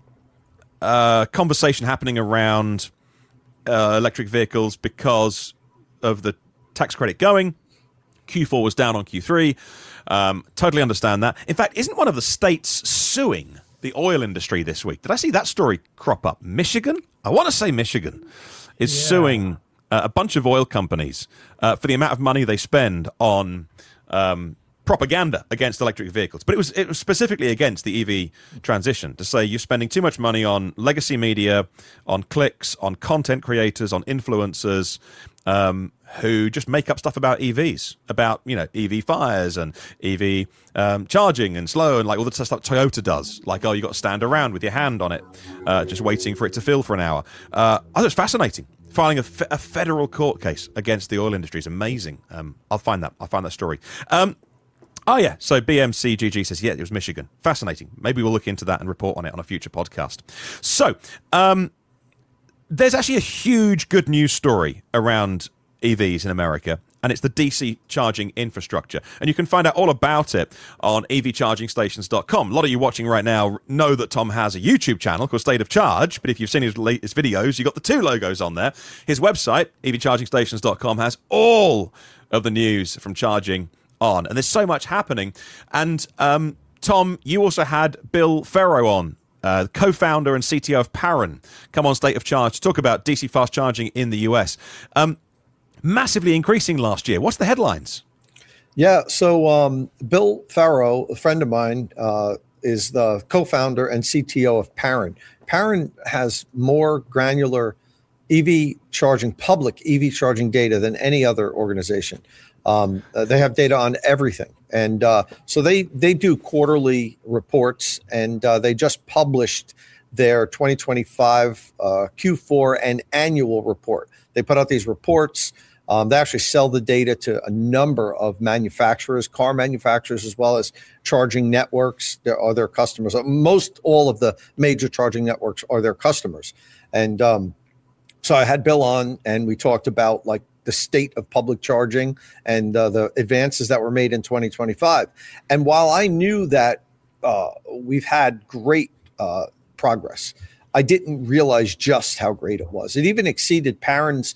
conversation happening around electric vehicles because of the tax credit going, Q4 was down on Q3. Totally understand that. In fact, isn't one of the states suing the oil industry this week? Did I see that story crop up? Michigan? I want to say Michigan is suing a bunch of oil companies for the amount of money they spend on propaganda against electric vehicles. But it was specifically against the EV transition, to say you're spending too much money on legacy media, on clicks, on content creators, on influencers, who just make up stuff about EVs, about, EV fires and EV charging and slow, and like all the stuff Toyota does. Like, you got to stand around with your hand on it, just waiting for it to fill for an hour. I thought it was fascinating. Filing a federal court case against the oil industry is amazing. I'll find that story. So BMCGG says, it was Michigan. Fascinating. Maybe we'll look into that and report on it on a future podcast. So, there's actually a huge good news story around EVs in America, and it's the DC charging infrastructure. And you can find out all about it on evchargingstations.com. A lot of you watching right now know that Tom has a YouTube channel called State of Charge, but if you've seen his latest videos, you've got the two logos on there. His website, evchargingstations.com, has all of the news from charging on, and there's so much happening. And Tom, you also had Bill Ferro on, co-founder and CTO of Parren, come on State of Charge to talk about DC fast charging in the US. Massively increasing last year. What's the headlines? Yeah, so Bill Ferro, a friend of mine, is the co-founder and CTO of Parren. Parren has more granular public EV charging data than any other organization. They have data on everything. And so they do quarterly reports, and they just published their 2025 Q4 and annual report. They put out these reports. They actually sell the data to a number of manufacturers, car manufacturers, as well as charging networks. They are their customers. Most all of the major charging networks are their customers. And so I had Bill on, and we talked about like the state of public charging and the advances that were made in 2025. And while I knew that we've had great progress, I didn't realize just how great it was. It even exceeded Parren's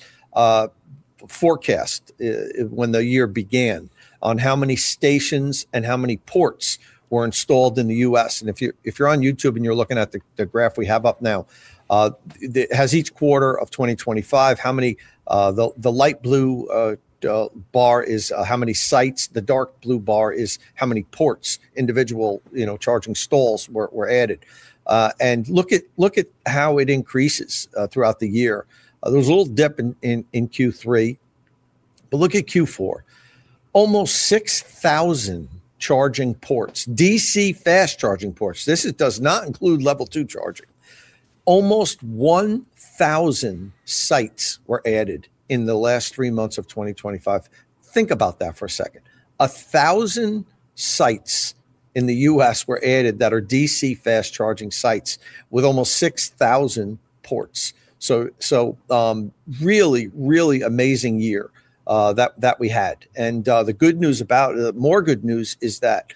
forecast when the year began on how many stations and how many ports were installed in the U.S. And if you're on YouTube and you're looking at the graph we have up now, it has each quarter of 2025, how many, the light blue bar is how many sites, the dark blue bar is how many ports, individual, charging stalls were added. And look at how it increases throughout the year. There was a little dip in Q3, but look at Q4. Almost 6,000 charging ports, DC fast charging ports. This does not include level 2 charging. Almost 1,000 sites were added in the last 3 months of 2025. Think about that for a second. 1,000 sites in the U.S. were added that are DC fast charging sites with almost 6,000 ports. So really, really amazing year that we had. And the good news more good news is that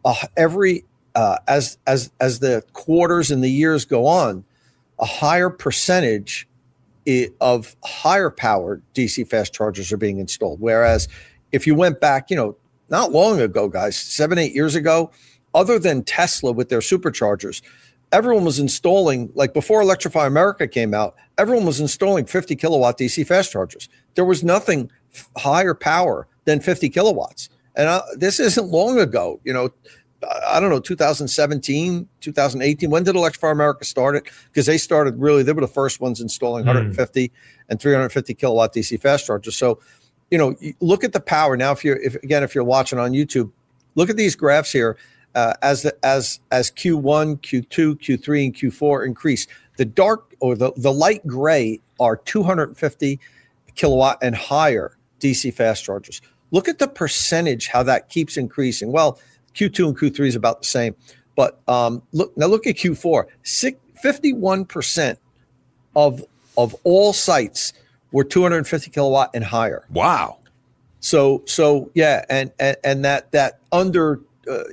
as the quarters and the years go on, a higher percentage of higher powered DC fast chargers are being installed. Whereas if you went back, not long ago, guys, 7-8 years ago, other than Tesla with their superchargers, everyone was installing, like before Electrify America came out, everyone was installing 50 kilowatt DC fast chargers. There was nothing higher power than 50 kilowatts. And this isn't long ago, I don't know, 2017, 2018. When did Electrify America start it? Because they were the first ones installing 150 and 350 kilowatt DC fast chargers. So, look at the power. Now, if you're watching on YouTube, look at these graphs here as Q1, Q2, Q3, and Q4 increase. The dark or the light gray are 250 kilowatt and higher DC fast chargers. Look at the percentage, how that keeps increasing. Well, Q2 and Q3 is about the same, but look at Q4. 51% of all sites were 250 kilowatt and higher. Wow. So yeah, and that under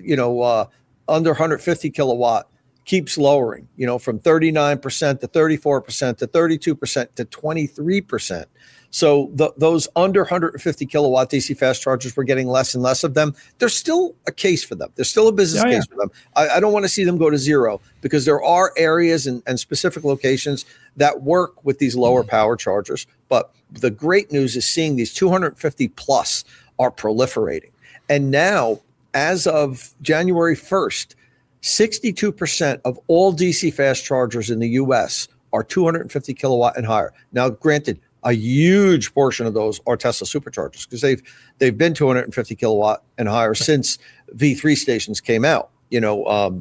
150 kilowatt keeps lowering. From 39% to 34% to 32% to 23%. So those under 150 kilowatt DC fast chargers, we're getting less and less of them. There's still a case for them. There's still a business case for them. I don't want to see them go to zero, because there are areas and specific locations that work with these lower power chargers. But the great news is seeing these 250 plus are proliferating. And now, as of January 1st, 62% of all DC fast chargers in the US are 250 kilowatt and higher. Now, granted, a huge portion of those are Tesla superchargers, because they've been 250 kilowatt and higher since V3 stations came out. But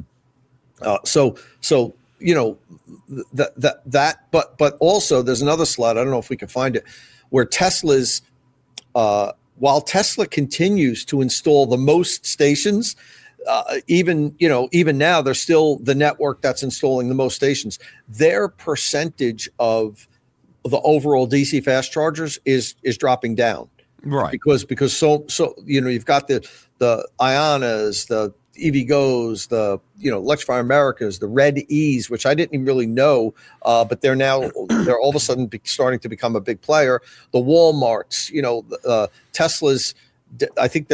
also there's another slide, I don't know if we can find it, where Tesla's while Tesla continues to install the most stations, even now they're still the network that's installing the most stations. Their percentage of the overall DC fast chargers is dropping down, right? Because so you've got the Ionas, the EVGOs, the Electrify Americas, the Red E's, which I didn't even really know, but they're all of a sudden starting to become a big player. The Walmarts, Tesla's, I think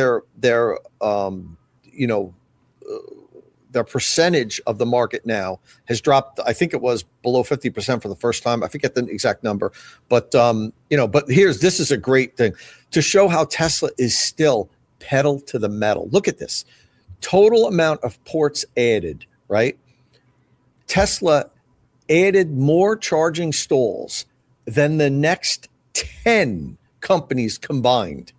their percentage of the market now has dropped. I think it was below 50% for the first time. I forget the exact number, but this is a great thing to show how Tesla is still pedal to the metal. Look at this total amount of ports added, right? Tesla added more charging stalls than the next 10 companies combined.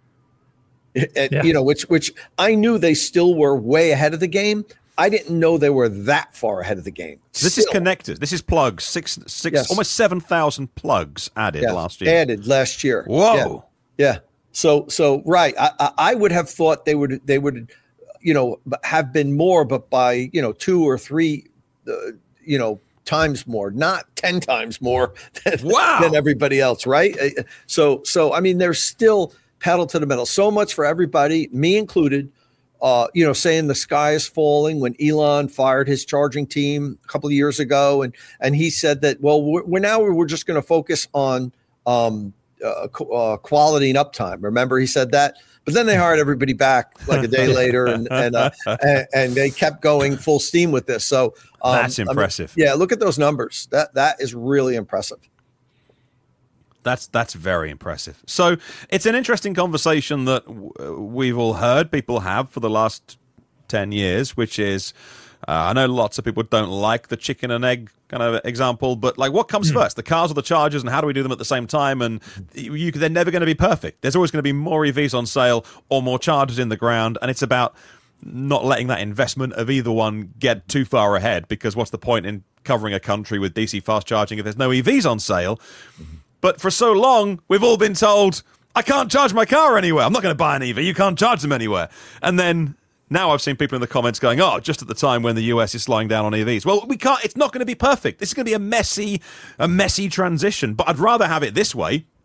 Which I knew they still were way ahead of the game. I didn't know they were that far ahead of the game. This is connected. This is plugs. Six, yes. Almost 7,000 plugs added last year. Added last year. Whoa. Yeah. So right. I would have thought they would have been more, but by 2 or 3 times more, not 10 times more than everybody else, right? So I mean, there's still pedal to the metal. So much for everybody, me included, saying the sky is falling when Elon fired his charging team a couple of years ago. And he said that, well, we're just going to focus on quality and uptime. Remember, he said that. But then they hired everybody back like a day later, and they kept going full steam with this. So that's impressive. Look at those numbers. That is really impressive. That's very impressive. So it's an interesting conversation that we've all heard people have for the last 10 years, which is, I know lots of people don't like the chicken and egg kind of example, but like, what comes first, the cars or the chargers, and how do we do them at the same time? And they're never going to be perfect. There's always going to be more EVs on sale or more chargers in the ground, and it's about not letting that investment of either one get too far ahead, because what's the point in covering a country with DC fast charging if there's no EVs on sale? But for so long, we've all been told, I can't charge my car anywhere. I'm not going to buy an EV. You can't charge them anywhere. And then now I've seen people in the comments going, just at the time when the US is slowing down on EVs. Well, we can't. It's not going to be perfect. This is going to be a messy transition. But I'd rather have it this way.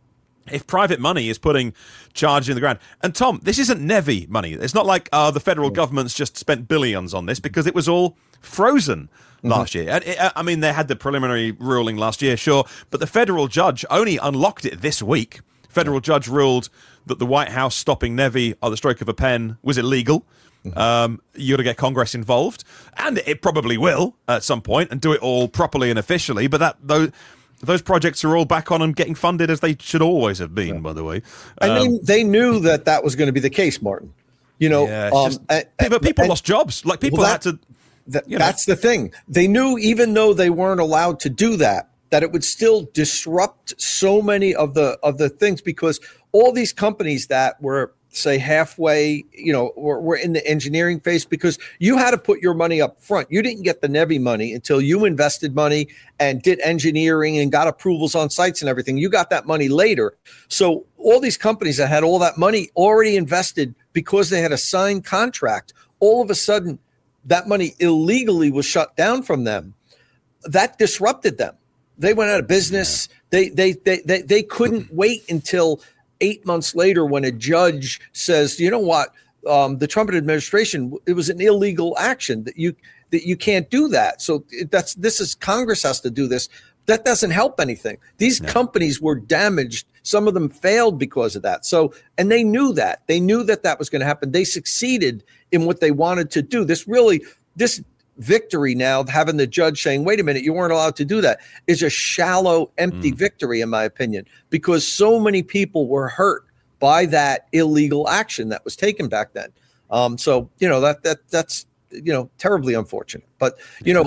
if private money is putting charges in the ground, and Tom, this isn't NEVI money. It's not like the federal government's just spent billions on this, because it was all frozen last year. And I mean, they had the preliminary ruling last year, sure, but the federal judge only unlocked it this week. Federal judge ruled that the White House stopping NEVI at the stroke of a pen was illegal. You got to get Congress involved, and it probably will at some point, and do it all properly and officially. But those projects are all back on and getting funded as they should always have been, by the way. They knew that was going to be the case, Martin. You know, people lost jobs. Like, people had to. That's the thing. They knew, even though they weren't allowed to do that it would still disrupt so many of the things, because all these companies that were, say, halfway, were in the engineering phase, because you had to put your money up front. You didn't get the NEVI money until you invested money and did engineering and got approvals on sites and everything. You got that money later. So all these companies that had all that money already invested, because they had a signed contract, all of a sudden that money illegally was shut down from them. That disrupted them. They went out of business. Yeah. They couldn't wait until 8 months later, when a judge says, you know what, the Trump administration, it was an illegal action, that you can't do that. So Congress has to do this. That doesn't help anything. These companies were damaged. Some of them failed because of that. So, and they knew that. They knew that was going to happen. They succeeded in what they wanted to do. This victory now, having the judge saying, wait a minute, you weren't allowed to do that, is a shallow, empty victory, in my opinion, because so many people were hurt by that illegal action that was taken back then. So, that's terribly unfortunate. But,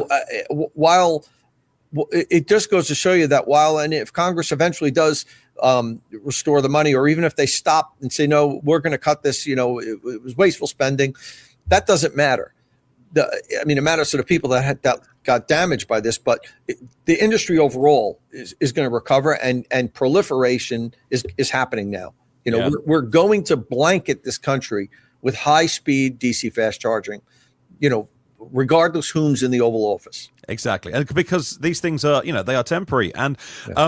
while it just goes to show you that and if Congress eventually does restore the money, or even if they stop and say, no, we're going to cut this, it was wasteful spending, that doesn't matter. It matters to the people that got damaged by this, but the industry overall is going to recover, and proliferation is happening now. We're going to blanket this country with high-speed DC fast charging, regardless whom's in the Oval Office. Exactly, and because these things are, they are temporary, and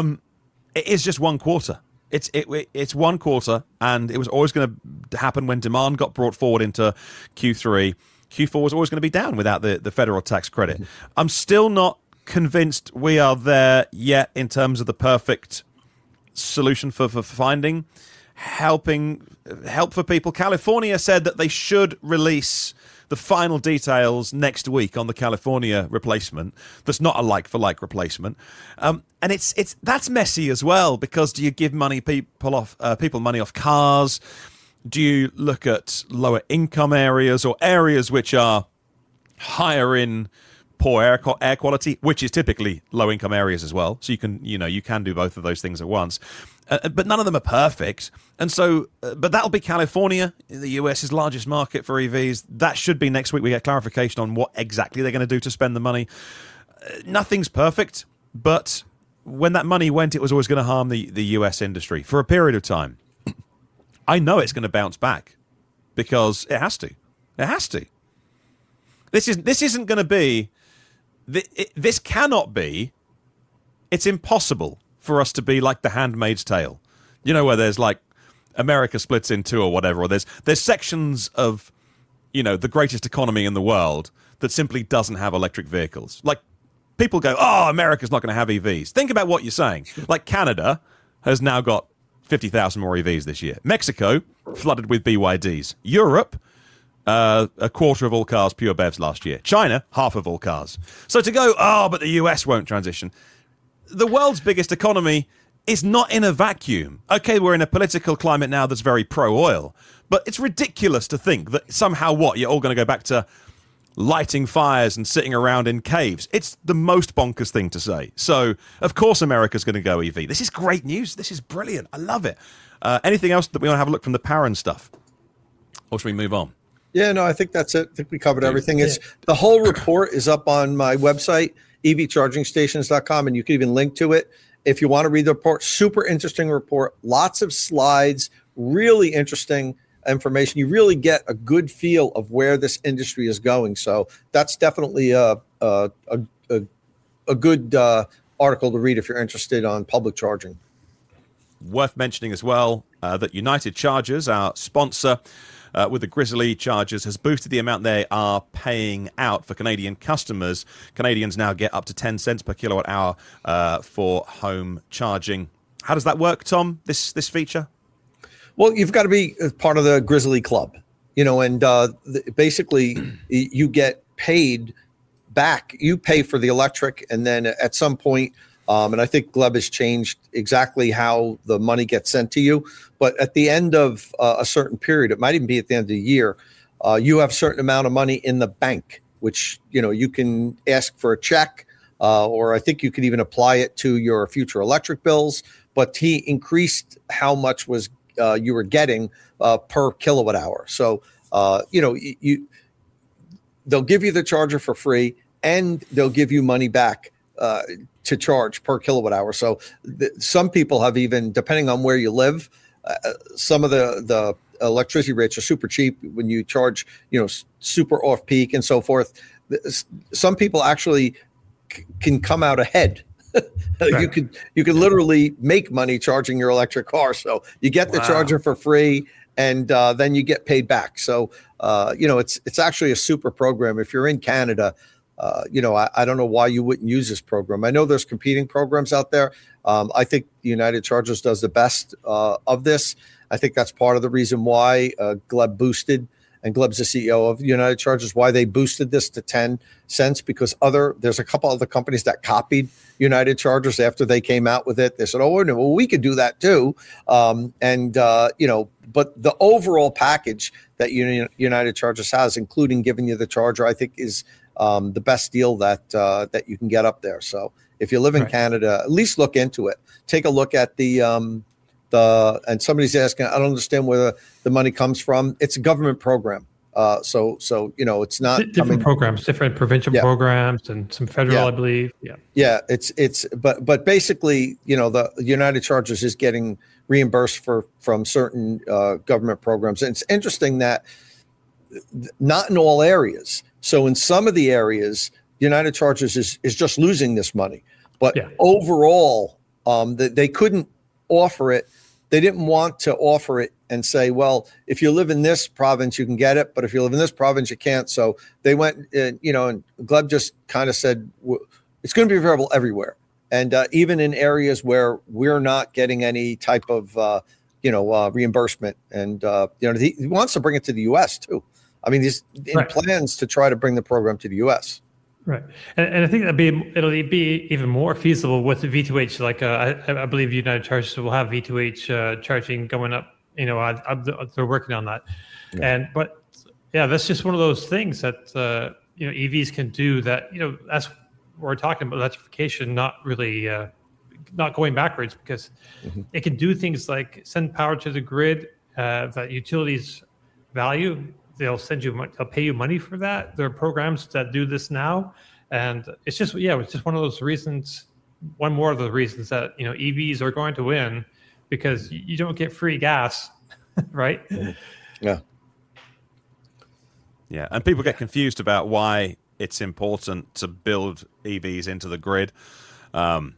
it is just 1 quarter. It's 1 quarter, and it was always going to happen when demand got brought forward into Q3. Q4 was always going to be down without the federal tax credit. I'm still not convinced we are there yet in terms of the perfect solution for finding help for people. California said that they should release the final details next week on the California replacement. That's not a like-for-like replacement, and that's messy as well, because do you give people money off cars? Do you look at lower income areas, or areas which are higher in poor air quality, which is typically low income areas as well? So you can do both of those things at once. But none of them are perfect. And so, but that'll be California, the US's largest market for EVs. That should be next week. We get clarification on what exactly they're going to do to spend the money. Nothing's perfect, but when that money went, it was always going to harm the US industry for a period of time. I know it's going to bounce back, because it has to. It has to. This isn't going to be. This cannot be. It's impossible for us to be like The Handmaid's Tale, where there's like America splits in two or whatever, or there's sections of, the greatest economy in the world that simply doesn't have electric vehicles. Like, people go, oh, America's not going to have EVs. Think about what you're saying. Like, Canada has now got 50,000 more EVs this year. Mexico flooded with BYDs. Europe, a quarter of all cars pure BEVs last year. China, half of all cars. So to go, but the US won't transition. The world's biggest economy is not in a vacuum. Okay, we're in a political climate now that's very pro-oil, but it's ridiculous to think that somehow you're all going to go back to lighting fires and sitting around in caves. It's the most bonkers thing to say. So, of course, America's going to go EV. This is great news. This is brilliant. I love it. Anything else that we want to have a look from the power and stuff? Or should we move on? Yeah, no, I think that's it. I think we covered everything. The whole report is up on my website, evchargingstations.com, and you can even link to it if you want to read the report. Super interesting report. Lots of slides, really interesting information. You really get a good feel of where this industry is going. So that's definitely a good article to read if you're interested on public charging. Worth mentioning as well that United Chargers, our sponsor with the Grizzly Chargers, has boosted the amount they are paying out for Canadian customers. Canadians now get up to 10 cents per kilowatt hour for home charging. How does that work, Tom, this feature? Well, you've got to be part of the Grizzly Club, and basically you get paid back. You pay for the electric, and then at some point, and I think Gleb has changed exactly how the money gets sent to you. But at the end of a certain period, it might even be at the end of the year, you have a certain amount of money in the bank, which, you can ask for a check, or I think you could even apply it to your future electric bills. But he increased how much was you were getting per kilowatt hour. So, they'll give you the charger for free, and they'll give you money back to charge per kilowatt hour. So some people have even, depending on where you live, some of the electricity rates are super cheap when you charge, super off peak and so forth. Some people actually can come out ahead. Right. You could literally make money charging your electric car. So you get the charger for free, and then you get paid back. So it's actually a super program. If you're in Canada, I don't know why you wouldn't use this program. I know there's competing programs out there. I think United Chargers does the best of this. I think that's part of the reason why Gleb boosted, and Gleb's the CEO of United Chargers, why they boosted this to 10 cents, because there's a couple other companies that copied United Chargers after they came out with it. They said, well, we could do that too. But the overall package that United Chargers has, including giving you the charger, I think is the best deal that you can get up there. So if you live in Canada, at least look into it. Take a look at and somebody's asking, I don't understand where the money comes from. It's a government program. So it's not different programs, different provincial programs, and some federal, I believe. Yeah. But basically, the United Chargers is getting reimbursed from certain government programs. And it's interesting that not in all areas. So in some of the areas, United Chargers is just losing this money. But overall, they couldn't offer it. They didn't want to offer it and say, well, if you live in this province, you can get it. But if you live in this province, you can't. So they went, and Gleb just kind of said, it's going to be available everywhere. And even in areas where we're not getting any type of, reimbursement. And, he wants to bring it to the U.S. too. I mean, he's in plans to try to bring the program to the U.S. Right, and I think it'll be even more feasible with the V2H. Like I believe United Chargers will have V2H charging going up. They're working on that, but that's just one of those things that EVs can do. That that's what we're talking about, electrification, not really not going backwards, because it can do things like send power to the grid that utilities value. They'll pay you money for that. There are programs that do this now. And it's just one of those reasons, one more of the reasons that, EVs are going to win, because you don't get free gas, right? Yeah. Yeah. And people get confused about why it's important to build EVs into the grid. Fair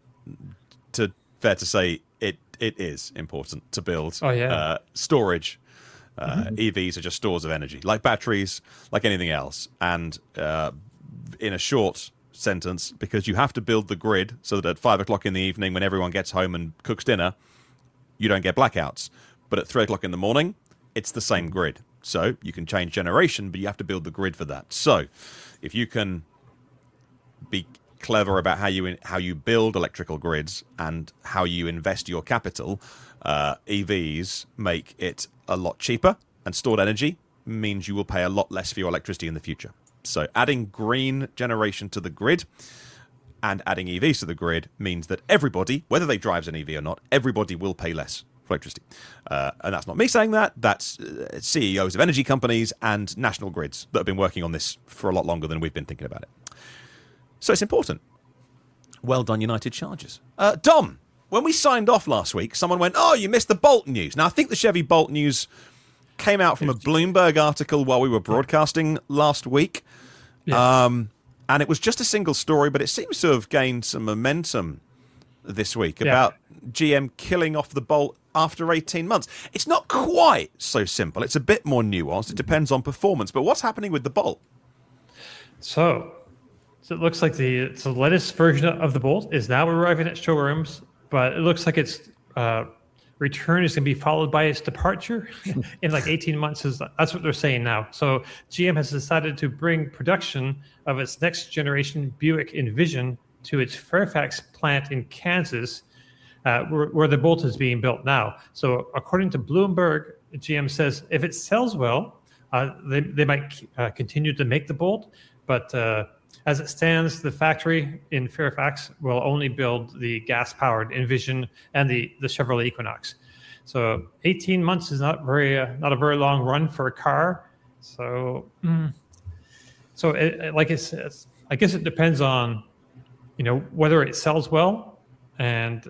to say it is important to build storage. EVs are just stores of energy, like batteries, like anything else. And in a short sentence, because you have to build the grid so that at 5 o'clock in the evening, when everyone gets home and cooks dinner, you don't get blackouts. But at 3 o'clock in the morning, it's the same grid. So you can change generation, but you have to build the grid for that. So if you can be clever about how you build electrical grids and how you invest your capital, EVs make it a lot cheaper, and stored energy means you will pay a lot less for your electricity in the future. So adding green generation to the grid and adding EVs to the grid means that everybody, whether they drive an EV or not, everybody will pay less for electricity. And that's not me saying that. That's CEOs of energy companies and national grids that have been working on this for a lot longer than we've been thinking about it. So it's important. Well done, United Chargers. Dom, when we signed off last week, someone went, oh, you missed the Bolt news. Now, I think the Chevy Bolt news came out from a Bloomberg article while we were broadcasting last week. Yeah. And it was just a single story, but it seems to have gained some momentum this week about GM killing off the Bolt after 18 months. It's not quite so simple. It's a bit more nuanced. It depends on performance. But what's happening with the Bolt? So it looks like the latest version of the Bolt is now arriving at showrooms, but it looks like its return is going to be followed by its departure in like 18 months. That's what they're saying now. So GM has decided to bring production of its next generation Buick Envision to its Fairfax plant in Kansas, where the Bolt is being built now. So according to Bloomberg, GM says if it sells well, they might continue to make the Bolt, but as it stands, the factory in Fairfax will only build the gas-powered Envision and the Chevrolet Equinox. So 18 months is not a very long run for a car. So, I guess it depends on, whether it sells well, and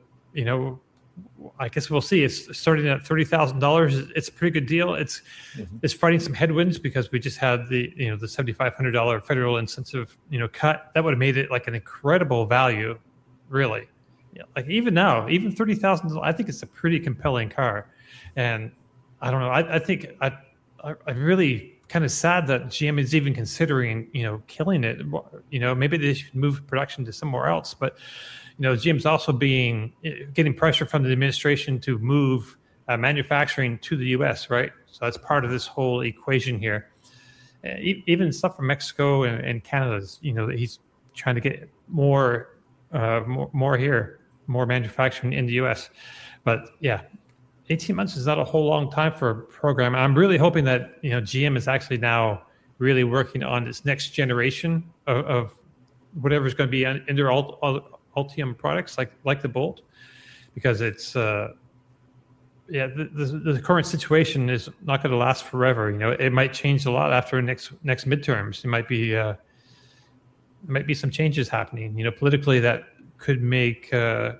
I guess we'll see. It's starting at $30,000. It's a pretty good deal. It's fighting some headwinds because we just had the $7,500 federal incentive cut. That would have made it like an incredible value, really. Yeah, like even now, even $30,000, I think it's a pretty compelling car. And I don't know. I think I'm really kind of sad that GM is even considering killing it. Maybe they should move production to somewhere else, but. GM's also getting pressure from the administration to move manufacturing to the U.S., right? So that's part of this whole equation here. Even stuff from Mexico and Canada, he's trying to get more here, more manufacturing in the U.S. But yeah, 18 months is not a whole long time for a program. I'm really hoping that GM is actually now really working on its next generation of whatever's going to be in their Ultium products like the Bolt, because it's the current situation is not going to last forever. It might change a lot after next midterms. It might be some changes happening. Politically, that could make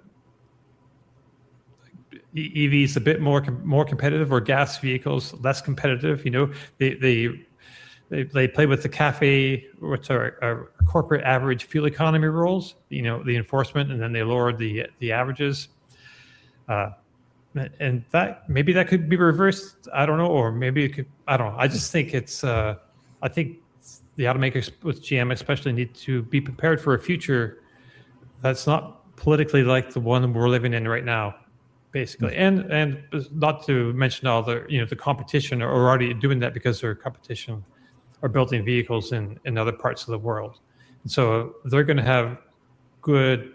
EVs a bit more competitive, or gas vehicles less competitive. They play with the CAFE, which are corporate average fuel economy rules, the enforcement, and then they lowered the averages. And maybe that could be reversed. I don't know, or maybe it could. I don't know. I just think it's. I think the automakers with GM especially need to be prepared for a future that's not politically like the one we're living in right now, basically. And not to mention all the the competition are already doing that because their competition are building vehicles in other parts of the world. And so they're going to have good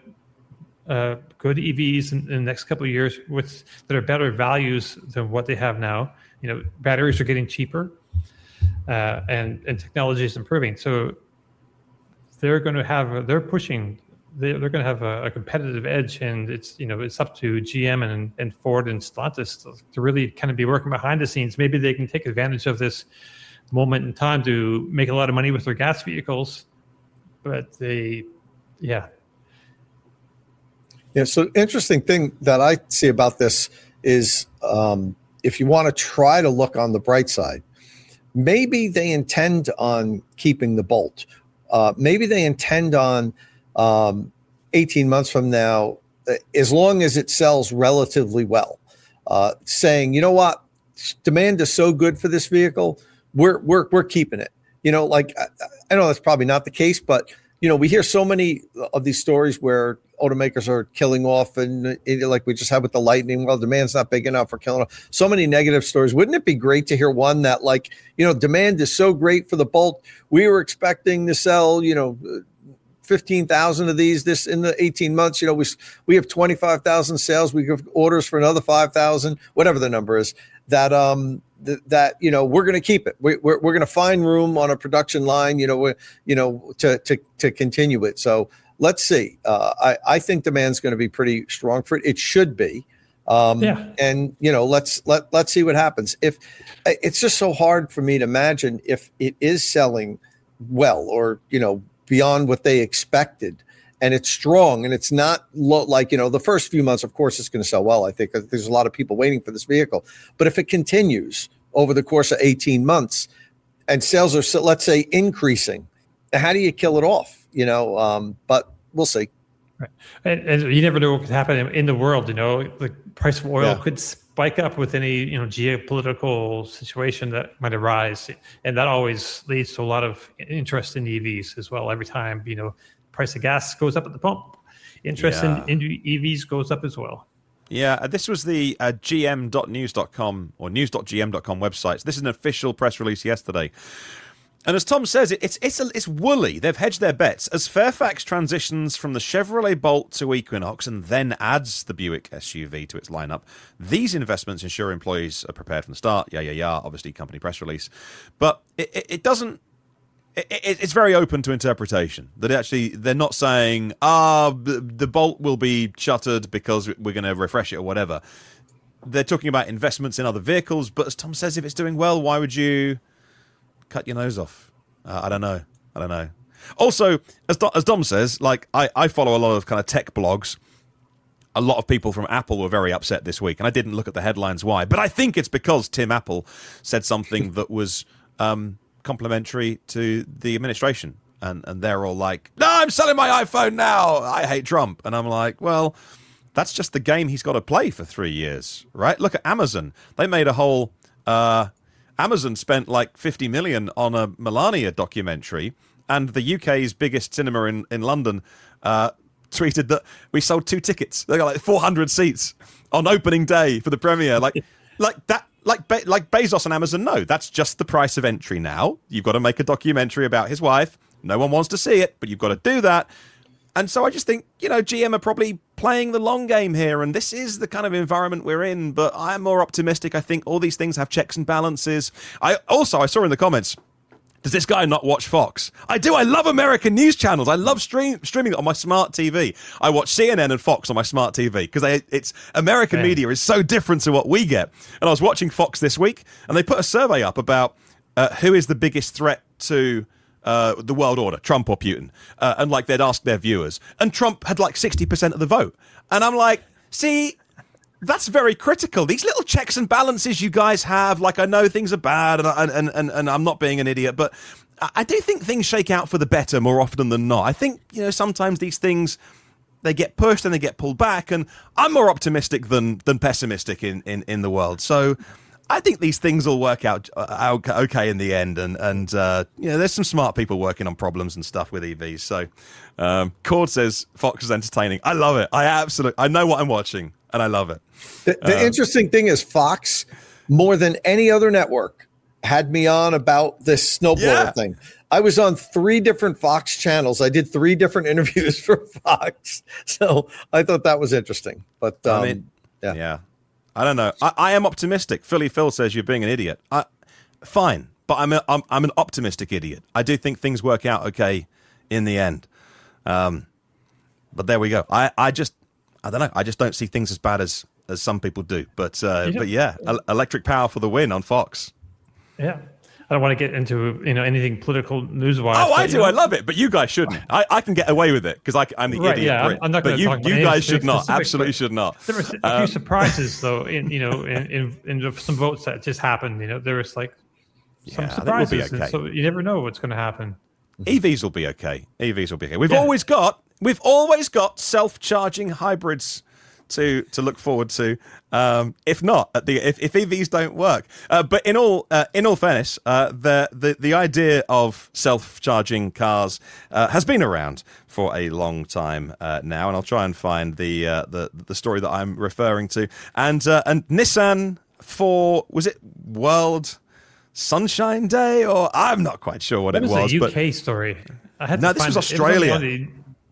EVs in the next couple of years that are better values than what they have now. Batteries are getting cheaper, and technology is improving. So they're going to have a competitive edge, and it's up to GM and Ford and Stellantis to really kind of be working behind the scenes. Maybe they can take advantage of this moment in time to make a lot of money with their gas vehicles, but So interesting thing that I see about this is if you want to try to look on the bright side, maybe they intend on keeping the Bolt. Maybe they intend on 18 months from now, as long as it sells relatively well, saying, you know what, demand is so good for this vehicle, we're keeping it. I know that's probably not the case, but we hear so many of these stories where automakers are killing off, and like we just had with the Lightning. Well, demand's not big enough for killing off. So many negative stories. Wouldn't it be great to hear one that demand is so great for the Bolt? We were expecting to sell 15,000 of these in the 18 months. We have 25,000 sales. We have orders for another 5,000, whatever the number is. That we're going to keep it. We're going to find room on a production line, to continue it. So let's see. I think demand's going to be pretty strong for it. It should be. And let's see what happens. If it's just so hard for me to imagine if it is selling well, or beyond what they expected, and it's strong, and it's not the first few months, of course, it's going to sell well. I think there's a lot of people waiting for this vehicle. But if it continues over the course of 18 months and sales are, let's say, increasing, how do you kill it off? But we'll see. And you never know what could happen in the world. The price of oil could spike up with any geopolitical situation that might arise, and that always leads to a lot of interest in EVs as well. Every time price of gas goes up at the pump, interest in EVs goes up as well. Yeah, this was the gm.news.com or news.gm.com website. So this is an official press release yesterday. And as Tom says, it's woolly. They've hedged their bets. As Fairfax transitions from the Chevrolet Bolt to Equinox and then adds the Buick SUV to its lineup, these investments ensure employees are prepared from the start. Yeah. Obviously, company press release. But it doesn't... It's very open to interpretation. That they're not saying, the Bolt will be shuttered because we're going to refresh it or whatever. They're talking about investments in other vehicles. But as Tom says, if it's doing well, why would you cut your nose off? I don't know. Also, as Dom says, I follow a lot of kind of tech blogs. A lot of people from Apple were very upset this week, and I didn't look at the headlines why, but I think it's because Tim Apple said something that was complimentary to the administration, and they're all like, "No, I'm selling my iPhone now. I hate Trump," and I'm like, well, that's just the game he's got to play for 3 years, right? Look at Amazon. They made a whole. Amazon spent like $50 million on a Melania documentary, and the UK's biggest cinema in London tweeted that we sold 2 tickets. They got like 400 seats on opening day for the premiere. Like Bezos and Amazon know that's just the price of entry now. You've got to make a documentary about his wife. No one wants to see it, but you've got to do that. And so I just think, GM are probably playing the long game here, and this is the kind of environment we're in, but I'm more optimistic. I think all these things have checks and balances. I saw in the comments, does this guy not watch Fox? I do. I love American news channels. I love streaming it on my smart TV. I watch CNN and Fox on my smart TV because it's American media is so different to what we get. And I was watching Fox this week, and they put a survey up about who is the biggest threat to the world order, Trump or Putin, and they'd ask their viewers, and Trump had 60% of the vote, and I'm like, see, that's very critical. These little checks and balances you guys have, I know things are bad, and I'm not being an idiot, but I do think things shake out for the better more often than not. I think sometimes these things they get pushed and they get pulled back, and I'm more optimistic than pessimistic in the world. So I think these things will work out okay in the end, and there's some smart people working on problems and stuff with EVs. So, Cord says Fox is entertaining. I love it. I know what I'm watching, and I love it. The interesting thing is Fox, more than any other network, had me on about this snowblower thing. I was on 3 different Fox channels. I did 3 different interviews for Fox, so I thought that was interesting. But yeah. I don't know. I am optimistic. Philly Phil says you're being an idiot. Fine, but I'm an optimistic idiot. I do think things work out okay in the end. But there we go. I don't know. I just don't see things as bad as some people do. But yeah, electric power for the win on Fox. Yeah. I don't want to get into anything political news-wise. Oh, I do. I love it, but you guys shouldn't. I can get away with it because I'm the idiot. Yeah, I'm not going to talk about you guys should not. Absolutely should not. There were a few surprises though in some votes that just happened. There was some surprises, okay. So you never know what's going to happen. EVs will be okay. We've always got self-charging hybrids to look forward to. If not, if EVs don't work, but in all fairness, the idea of self-charging cars has been around for a long time now, and I'll try and find the story that I'm referring to. And Nissan was it World Sunshine Day, or I'm not quite sure what it was. It was a UK story. This was Australia.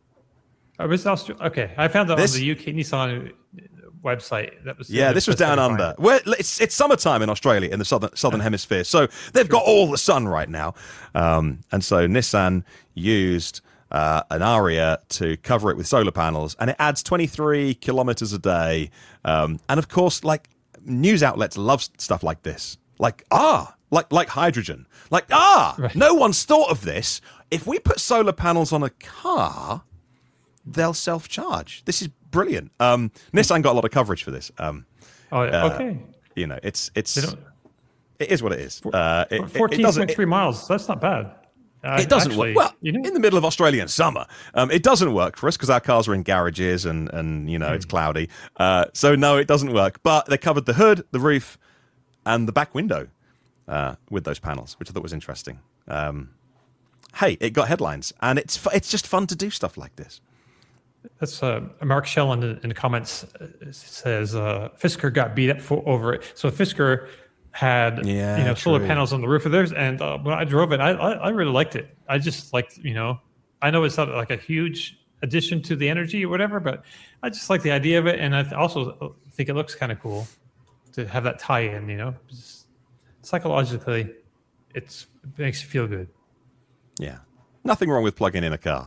Okay, I found that on the UK Nissan website. That was this was down under. Well, it's summertime in Australia in the southern hemisphere, so they've got all the sun right now, and so Nissan used an Aria to cover it with solar panels, and it adds 23 kilometers a day, and of course, news outlets love stuff like this, like hydrogen, right. No one's thought of this. If we put solar panels on a car, they'll self-charge. This is brilliant. Nissan got a lot of coverage for this. Okay. It is what it is. 14.3 miles. That's not bad. It doesn't work. Well, in the middle of Australian summer, it doesn't work for us because our cars are in garages and it's cloudy. So no, it doesn't work. But they covered the hood, the roof, and the back window with those panels, which I thought was interesting. Hey, it got headlines, and it's just fun to do stuff like this. That's Mark Shell in the comments says Fisker got beat up over it. So Fisker had solar panels on the roof of theirs, and when I drove it, I really liked it. I just liked, I know it's not like a huge addition to the energy or whatever, but I just like the idea of it, and I also think it looks kind of cool to have that tie-in. Just psychologically, it makes you feel good. Yeah, nothing wrong with plugging in a car.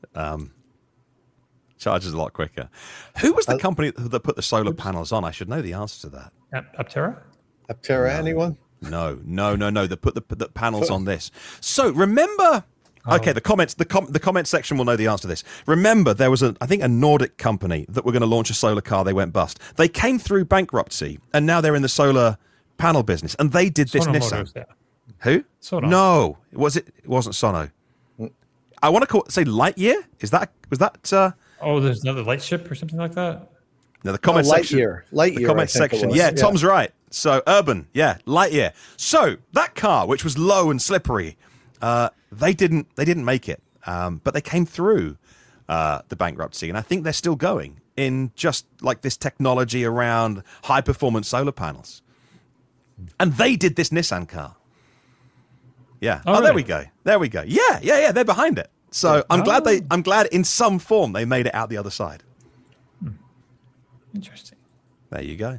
Charges a lot quicker. Who was the company that put the solar panels on? I should know the answer to that. Aptera? Aptera, anyone? No. They put the panels on this. So remember, okay, the comment section will know the answer to this. Remember, there was I think a Nordic company that were going to launch a solar car. They went bust. They came through bankruptcy, and now they're in the solar panel business. And they did this Nissan. Motors, yeah. Who? Sono. No, it wasn't Sono. I want to say Lightyear. Was that? There's another light ship or something like that. No, the comment section. Lightyear. The comment section. Yeah, Tom's right. So Urban, Lightyear. So that car, which was low and slippery, they didn't make it, but they came through the bankruptcy, and I think they're still going in just like this technology around high performance solar panels. And they did this Nissan car. Yeah. Oh, really? There we go. Yeah. They're behind it. So I'm glad in some form they made it out the other side. Interesting. There you go.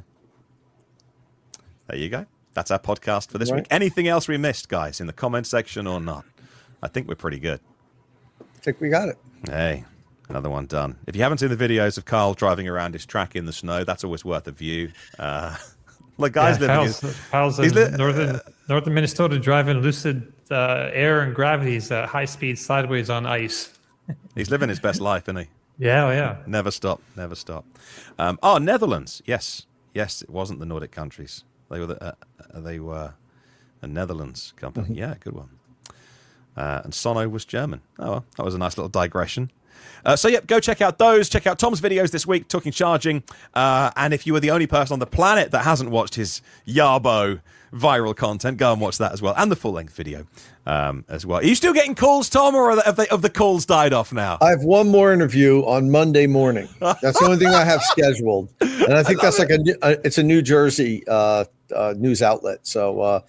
That's our podcast for this week. Anything else we missed, guys, in the comment section or not? I think we're pretty good. I think we got it. Hey, another one done. If you haven't seen the videos of Carl driving around his track in the snow, that's always worth a view. Like guys Kyle's in northern Minnesota driving Lucid Air and Gravities at high speed sideways on ice. He's living his best life, isn't he? Yeah. Never stop. Netherlands. Yes, it wasn't the Nordic countries. They were a Netherlands company. Yeah, good one. And Sono was German. Oh, well, that was a nice little digression. Go check out those. Check out Tom's videos this week, Talking Charging. And if you were the only person on the planet that hasn't watched his Yarbo viral content, go and watch that as well. And the full-length video as well. Are you still getting calls, Tom, or have the calls died off now? I have one more interview on Monday morning. That's the only thing I have scheduled. And I think that's it's a New Jersey news outlet. So,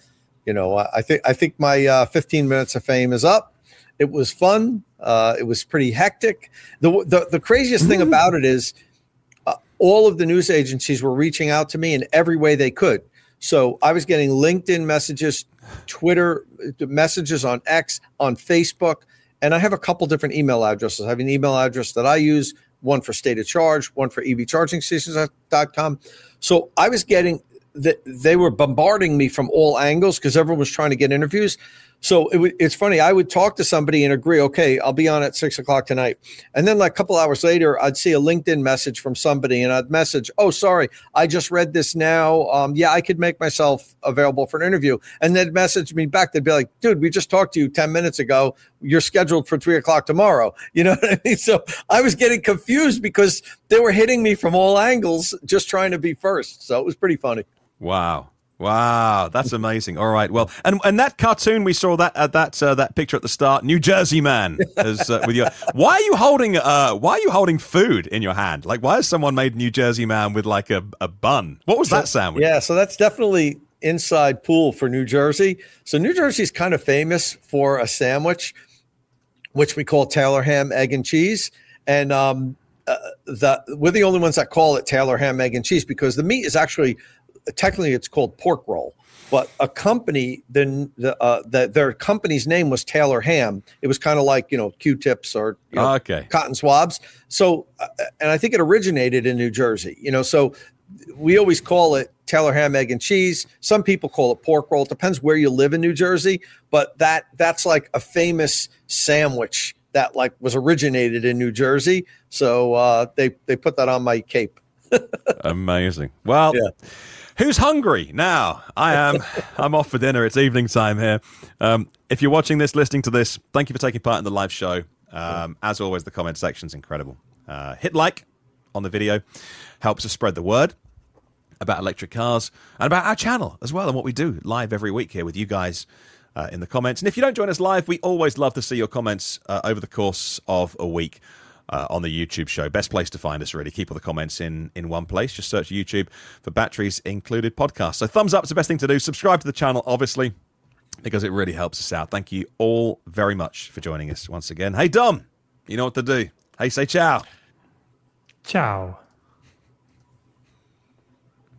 I think my 15 minutes of fame is up. It was fun. It was pretty hectic. The craziest thing about it is all of the news agencies were reaching out to me in every way they could. So I was getting LinkedIn messages, Twitter messages on X, on Facebook, and I have a couple different email addresses. I have an email address that I use, one for State of Charge, one for evchargingstations.com. So I was getting they were bombarding me from all angles because everyone was trying to get interviews. So it's funny. I would talk to somebody and agree, okay, I'll be on at 6:00 tonight. And then like a couple hours later, I'd see a LinkedIn message from somebody and I'd message, oh, sorry, I just read this now. I could make myself available for an interview. And they'd message me back. They'd be like, dude, we just talked to you 10 minutes ago. You're scheduled for 3:00 tomorrow. You know what I mean? So I was getting confused because they were hitting me from all angles, just trying to be first. So it was pretty funny. Wow, that's amazing. All right, well, and that cartoon we saw that picture at the start, New Jersey man, with your. Why are you holding food in your hand? Like, why has someone made New Jersey man with like a bun? What was that sandwich? Yeah, so that's definitely inside pool for New Jersey. So New Jersey is kind of famous for a sandwich, which we call Taylor ham, egg, and cheese, and we're the only ones that call it Taylor ham, egg, and cheese because the meat is actually. Technically, it's called pork roll, but a company, their company's name was Taylor Ham. It was kind of like, Q-tips or cotton swabs. So, and I think it originated in New Jersey, so we always call it Taylor Ham, egg, and cheese. Some people call it pork roll. It depends where you live in New Jersey, but that's like a famous sandwich that like was originated in New Jersey. So they put that on my cape. Amazing. Well, who's hungry now? I am. I'm off for dinner. It's evening time here. If you're watching this, listening to this, thank you for taking part in the live show. As always, the comment section's incredible. Hit like on the video. Helps us spread the word about electric cars and about our channel as well and what we do live every week here with you guys in the comments. And if you don't join us live, we always love to see your comments over the course of a week on the YouTube show. Best place to find us, really. Keep all the comments in one place. Just search YouTube for Batteries Included Podcast. So thumbs up is the best thing to do. Subscribe to the channel, obviously, because it really helps us out. Thank you all very much for joining us once again. Hey, Dom, you know what to do. Hey, say ciao. Ciao.